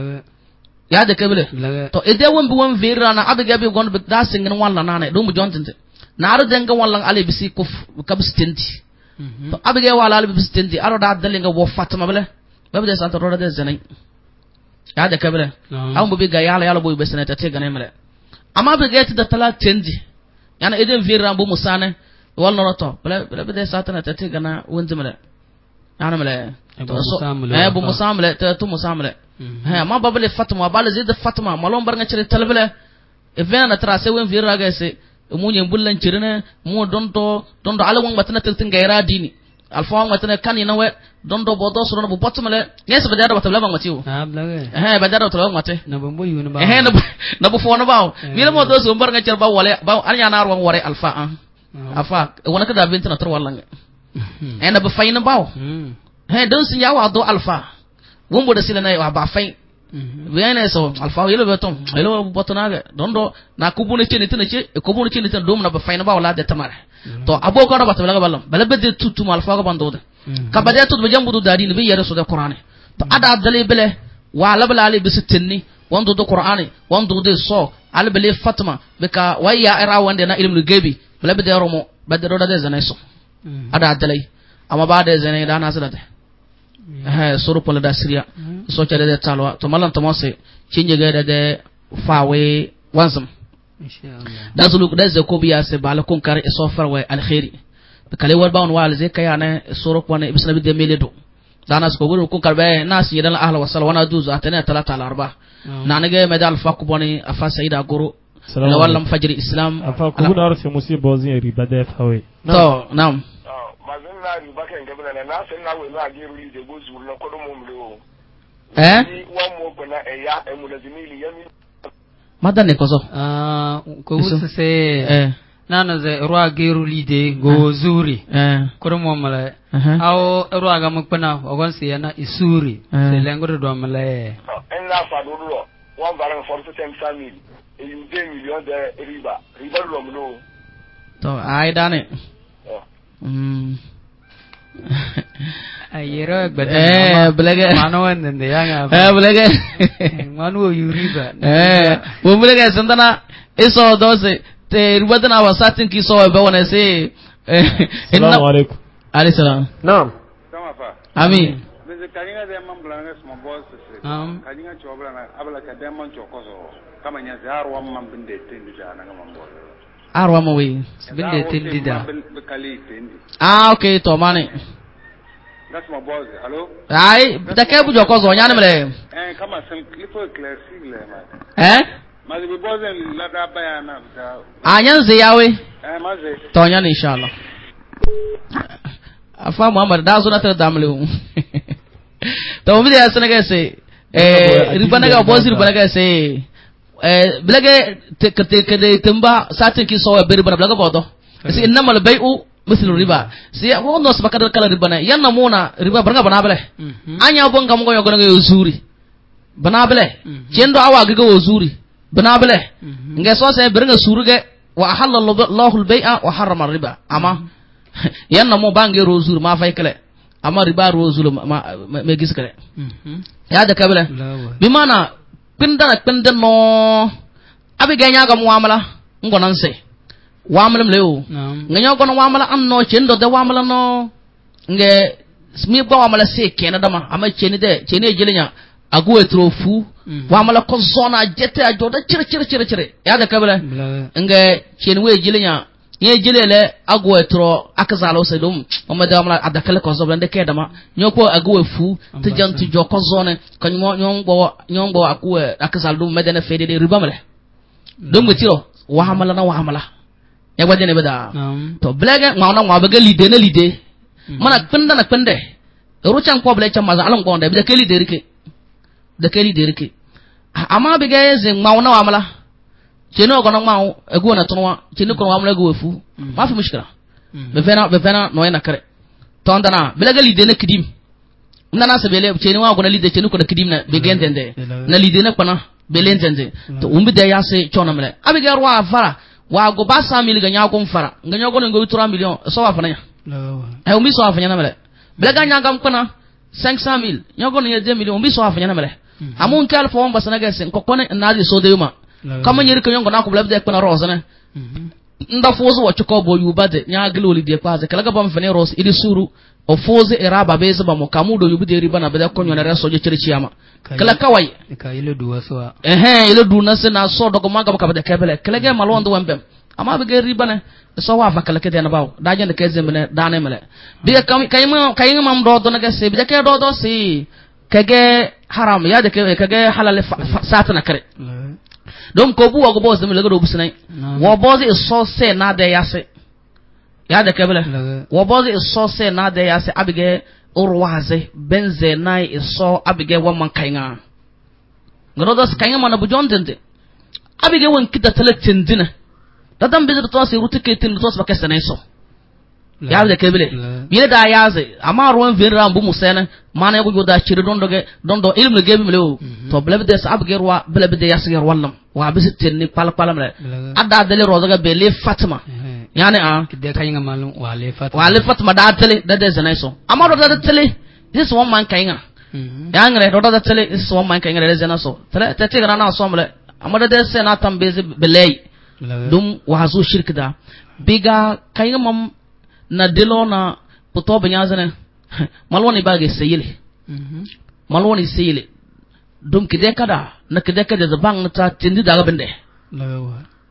ya de kebele to ede won bi won vera na abiga bi gon bi da singin walla nana do mu jontinte na ar denga wallan ale bisi kuf kabstenti to abiga wala ale bistenti aro da dalinga wo Fatima bele babu de santa roda de zena ya de kebele am bu bi ga yala yala boy besene ta te ganemele ama bi ga ti da tala tendi yana eden vera bu musane walno roto bele bele de satana ta te gana wonzimele yana mele eh bu musamle ta tu musamle ha ma babale Fatima bale zid Fatima malon bar nga cire talbele e vena na trase wen vira ga se mu nyen bullan cirene mu donto donto ala won matana tiltin gaira dini alfa won matana kanina we donto bodo suro bu botmale yes ba dara batala bang matiu ha blage eh ba dara batala mate na bo boyu na ba eh na bo fo na ba mira mo do so bar nga cire ba wale ba anya nar won wore alfa an afa wona ka da bintina tor wallan eh na ba fayna ba eh don sin yawa do alfa wumbo da sila na wa ba fai wena so alfa yelo beton yelo botonaga dondo na kubune chini tene che kubune chini tene dum na ba fai na ba wala de tamare to aboko na batala ga balam bala bede tutu mal fa ga bando de ka bade tutu jambu do dadi ne be yere so de qur'ani to ada dale bele wala bala ali bisitinni wando do qur'ani wando de so al bele Fatima be ka waya era wande na ilmu gebi bala bede romo bade do de zanay so ada dale amma ba de zanay da na sadate eh suru pola da siriya so cede de talwa to malan to mose cinje gede de fawe wansam inshallah da zulu da zai ko biya sai bala kun kare sofar wa alkhairi kale war bawon wal zai kai ana soro ko ne bisna bi de meledo dana ko guru kun karbe nas yidan ahla wasal wana duzu atana talata al arba na nage medal fakku boni afa sayida guru la wallam fajr islam afa ko guru arse musibo zin riba de fawe to nam mazin na riba kan gabana na sai na we na giru li de gozu na ko mo mlo eh wa mo bana e ya e mulazimili yami madane kozo ah ko wusa se eh nana ze ruwa geru lide go zuri eh ko mo mala aw ruwa ga mukpana ogon se yana isuri se lengoro do mala en la fa do lo one varan forty cinq mille et you deux millions de riba riba lo mlo to ai dane mm ayero gbede eh blege mano wende yanga eh blege manu yuriba eh wo blege sandana eso dose te rubadana wasatin ki so be wona se assalamu alaikum alayhi salam naam Sama fa. amin Beze kalinga de mamblanga small boss se. um Kalinga chobla na abla ka demon chokoso. Kama nya zaru wa mambinde tendi jana nga mambo. arwa mo wi binde tindida Be kali tendi. ah okay to mane That's my boss. Hello? ai da ke bu joko zo nyane mele Eh kama sem clipper classic le ma. eh Mazi be boss la da bayana da. anyan ze yawe Eh mazi. to nyane inshallah afa muhammad da zo na tar damle to mi da sanaga se eh ribanaga boss ribanaga se eh blage te te de tumba satin ki so be ribana blaga bodo si innamal bai'u mislu riba si wono sabakar kala ribana yanna mona riba baranga bana bele anya bonga mo yogo ngo yuzuri bana bele cendo awa ga yuzuri bana bele nge so se baranga suruge wa ahalla Allahu al-bai'a wa harrama riba ama yanna mo bange rozur ma fay kale ama riba rozul ma me gis kale ya da kabila bi mana pinda pinda no abi ganya ga muamala ngonan se wamala mleo nganya gono wamala anno chendo de wamala no nge smi ba wamala se kena dama ama cheni de cheni jelinya agu etrofu wamala ko zona jete ajoda cire cire cire cire ya da kabila nge cheni we jelinya ye jelele agu etro akazalo se dum mama da wamala adakale ko zobla de ke dama nyoko agu efu tijan ti joko zone kanyo nyongbo nyongbo aku akazalo dum medene fede de ribamale dum gutiro wamala na wamala ya gwaje ne bada to blaga mauna ngwa baga lide na lide mana penda na pende ruchan ko bla cha maza alan gonda bi da ke lide rike da ke lide rike ama biga yeze mauna wamala cheno gono maau egu na tonwa cheno ko wamala egu fu ma fi mushkila be fena be fena no yana kare to ndana blaga lide na kidim ndana sabele cheno wa gona lide cheno ko da kidim na be gendende na lide na pana be lentende to umbi da yase chona mele abiga rwa fara wa go ba sa mil ganya ko mfara ganya ko ngo trois millions so wa fananya eh umbi so wa fanya na mele bla ganya gam kana cinq cent mille nyoko ne deux millions umbi so wa fanya na mele amun kal fo on basana gasen ko kone na di so de yuma kama nyiri ko nyongo na ko bla de kana rosana nda fozo wa choko bo yubade nya gloli de kwaze kala ga bam fane ros idi suru o foze iraba be zaba mo kamudo yubide riba na be ko nyona reso je chirchiyama kala kawai ka ile duwa so eh ile du na se na so dogo maga ka be kebele kala ga malondo wembem ama be riba na so wa fa kala kete na baw da jende ke zemene da ne mele bi kam kayma kayma mam do do na ga se bi ke do do si kage haram ya de ke kage halal satana kare dom ko bu wa go bo zemele go do busnai wo bozi so se na de yase ya da kabila wo bozi so se na de yase abige urwaze benze nai iso abige wa man kainga ngodo das kainga mana bujon dende abige won kita talatin dina dadam bezir to se rutike tin to ba kesa nai so ya da kabila bile da yaze ama ruwan vinra bu musena mana bu joda chiri don doge don do ilmu gebi mele to blebe des abige ruwa blebe de yase ger wallam wa bisitin ni pal palam le adda dele rozaga bele fatima yani a de kayinga malum wale fat wale fatima da tele da de zanai so amma do da tele this one man kayinga ya ngre do da tele this one man kayinga de zanai so tele tete gana na so mle amma da de se na tambeze belay dum wazu shirk da biga kayinga mam na delo na puto banya zane malwoni bage seyile malwoni seyile dum kide kada na kide kada zabang ta tindi daga bende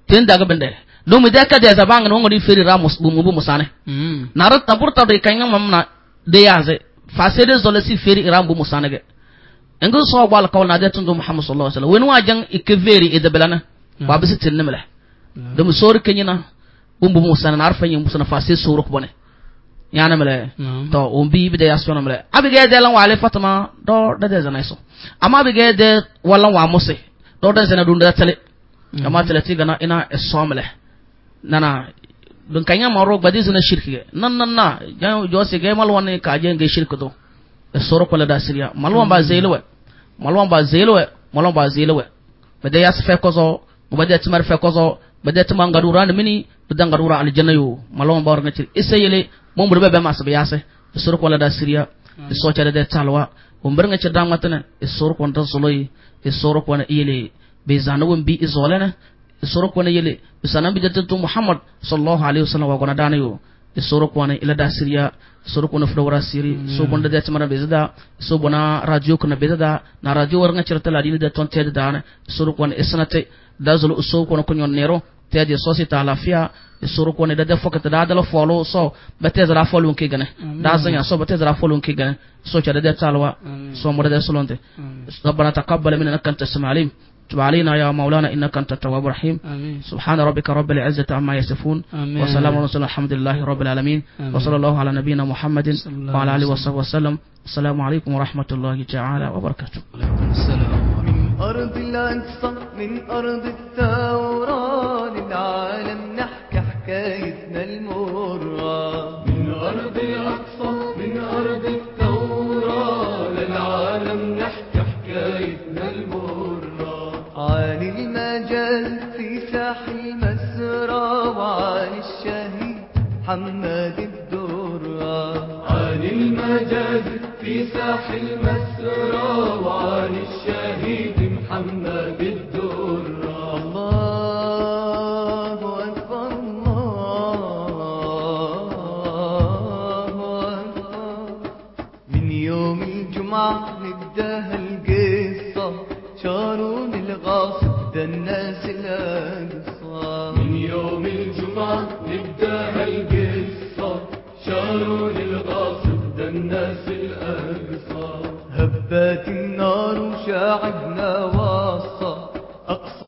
tenda ga bende do mi de ka de zabang no ngodi feri ra mus bu mu musane na rat tabur tabe kay ngam mamna de yaze fasede zole si feri ram bu musane ge engu so bal kaw na de tundu muhammad sallallahu alaihi wasallam wen wajang ikeveri ide belana ba bisi tinnemle do mu sor kenyina umbu musana na arfa nyum musana fasede soro ko bone yana mele to umbi bi de yasona mele abige de lan wale fatama do de de zanaiso ama abige de wala wa mose do de zana dunda tele kama tele ti gana ina esomle nana dun kanya maro badi zuna shirki nan nan na jo se ge mal wonne ka je nge shirku do soro ko la da siriya malwan ba zeelwe malwan ba zeelwe malwan ba zeelwe bade yas fe ko zo bade timar fe ko zo bade timar ngadura ni mini bade ngadura aljanna yo malwan ba warga ci isayele mom bu be mas be yase soro ko la da siriya so ca de talwa o mber nga ci damatane soro ko tan soloyi soro ko na ile be zanawum bi izolena soro ko na yele bisanan bi jattu muhammad sallallahu alaihi wasallam wa gona danayo soro ko na ila da siriya soro ko na fdawra siri so bonda de tamara bezada so bona radio ko na bezada na radio war nga cirtala dini de ton tede dana soro ko na esnate dazul so ko na ko nyon nero tede societa lafia soro ko na de fokata da dala follow so beteza ra follow ke gane da zanya so beteza ra follow ke gane so ca de talwa so mo de solonte ربنا تقبل منا انك انت السميع العليم تب علينا يا مولانا إنك أنت التواب الرحيم سبحان ربك رب العزة عما يصفون وسلام على المرسلين الحمد لله رب العالمين وصلى الله على نبينا محمد وعلى آله وصحبه وسلم السلام عليكم ورحمة الله تعالى وبركاته. من أرض الأقصى من أرض الثورة للعالم نحكي حكايتنا المرة من أرض الأقصى من أرض الثورة للعالم نحكي حكايتنا المرة عن المجال في ساحل المسرى وعن الشهيد محمد الدرة عن المجال في ساحل المسرى وعن الشهيد محمد الدرة الله أكبر الله أكبر من يوم الجمعة نبدأ القصة شارون الغاصب ده الناس الأقصى من يوم الجمعة نبدأ القصة شارون الغاصب ده الناس الأقصى هبات النار وشاعبنا واصة أقصى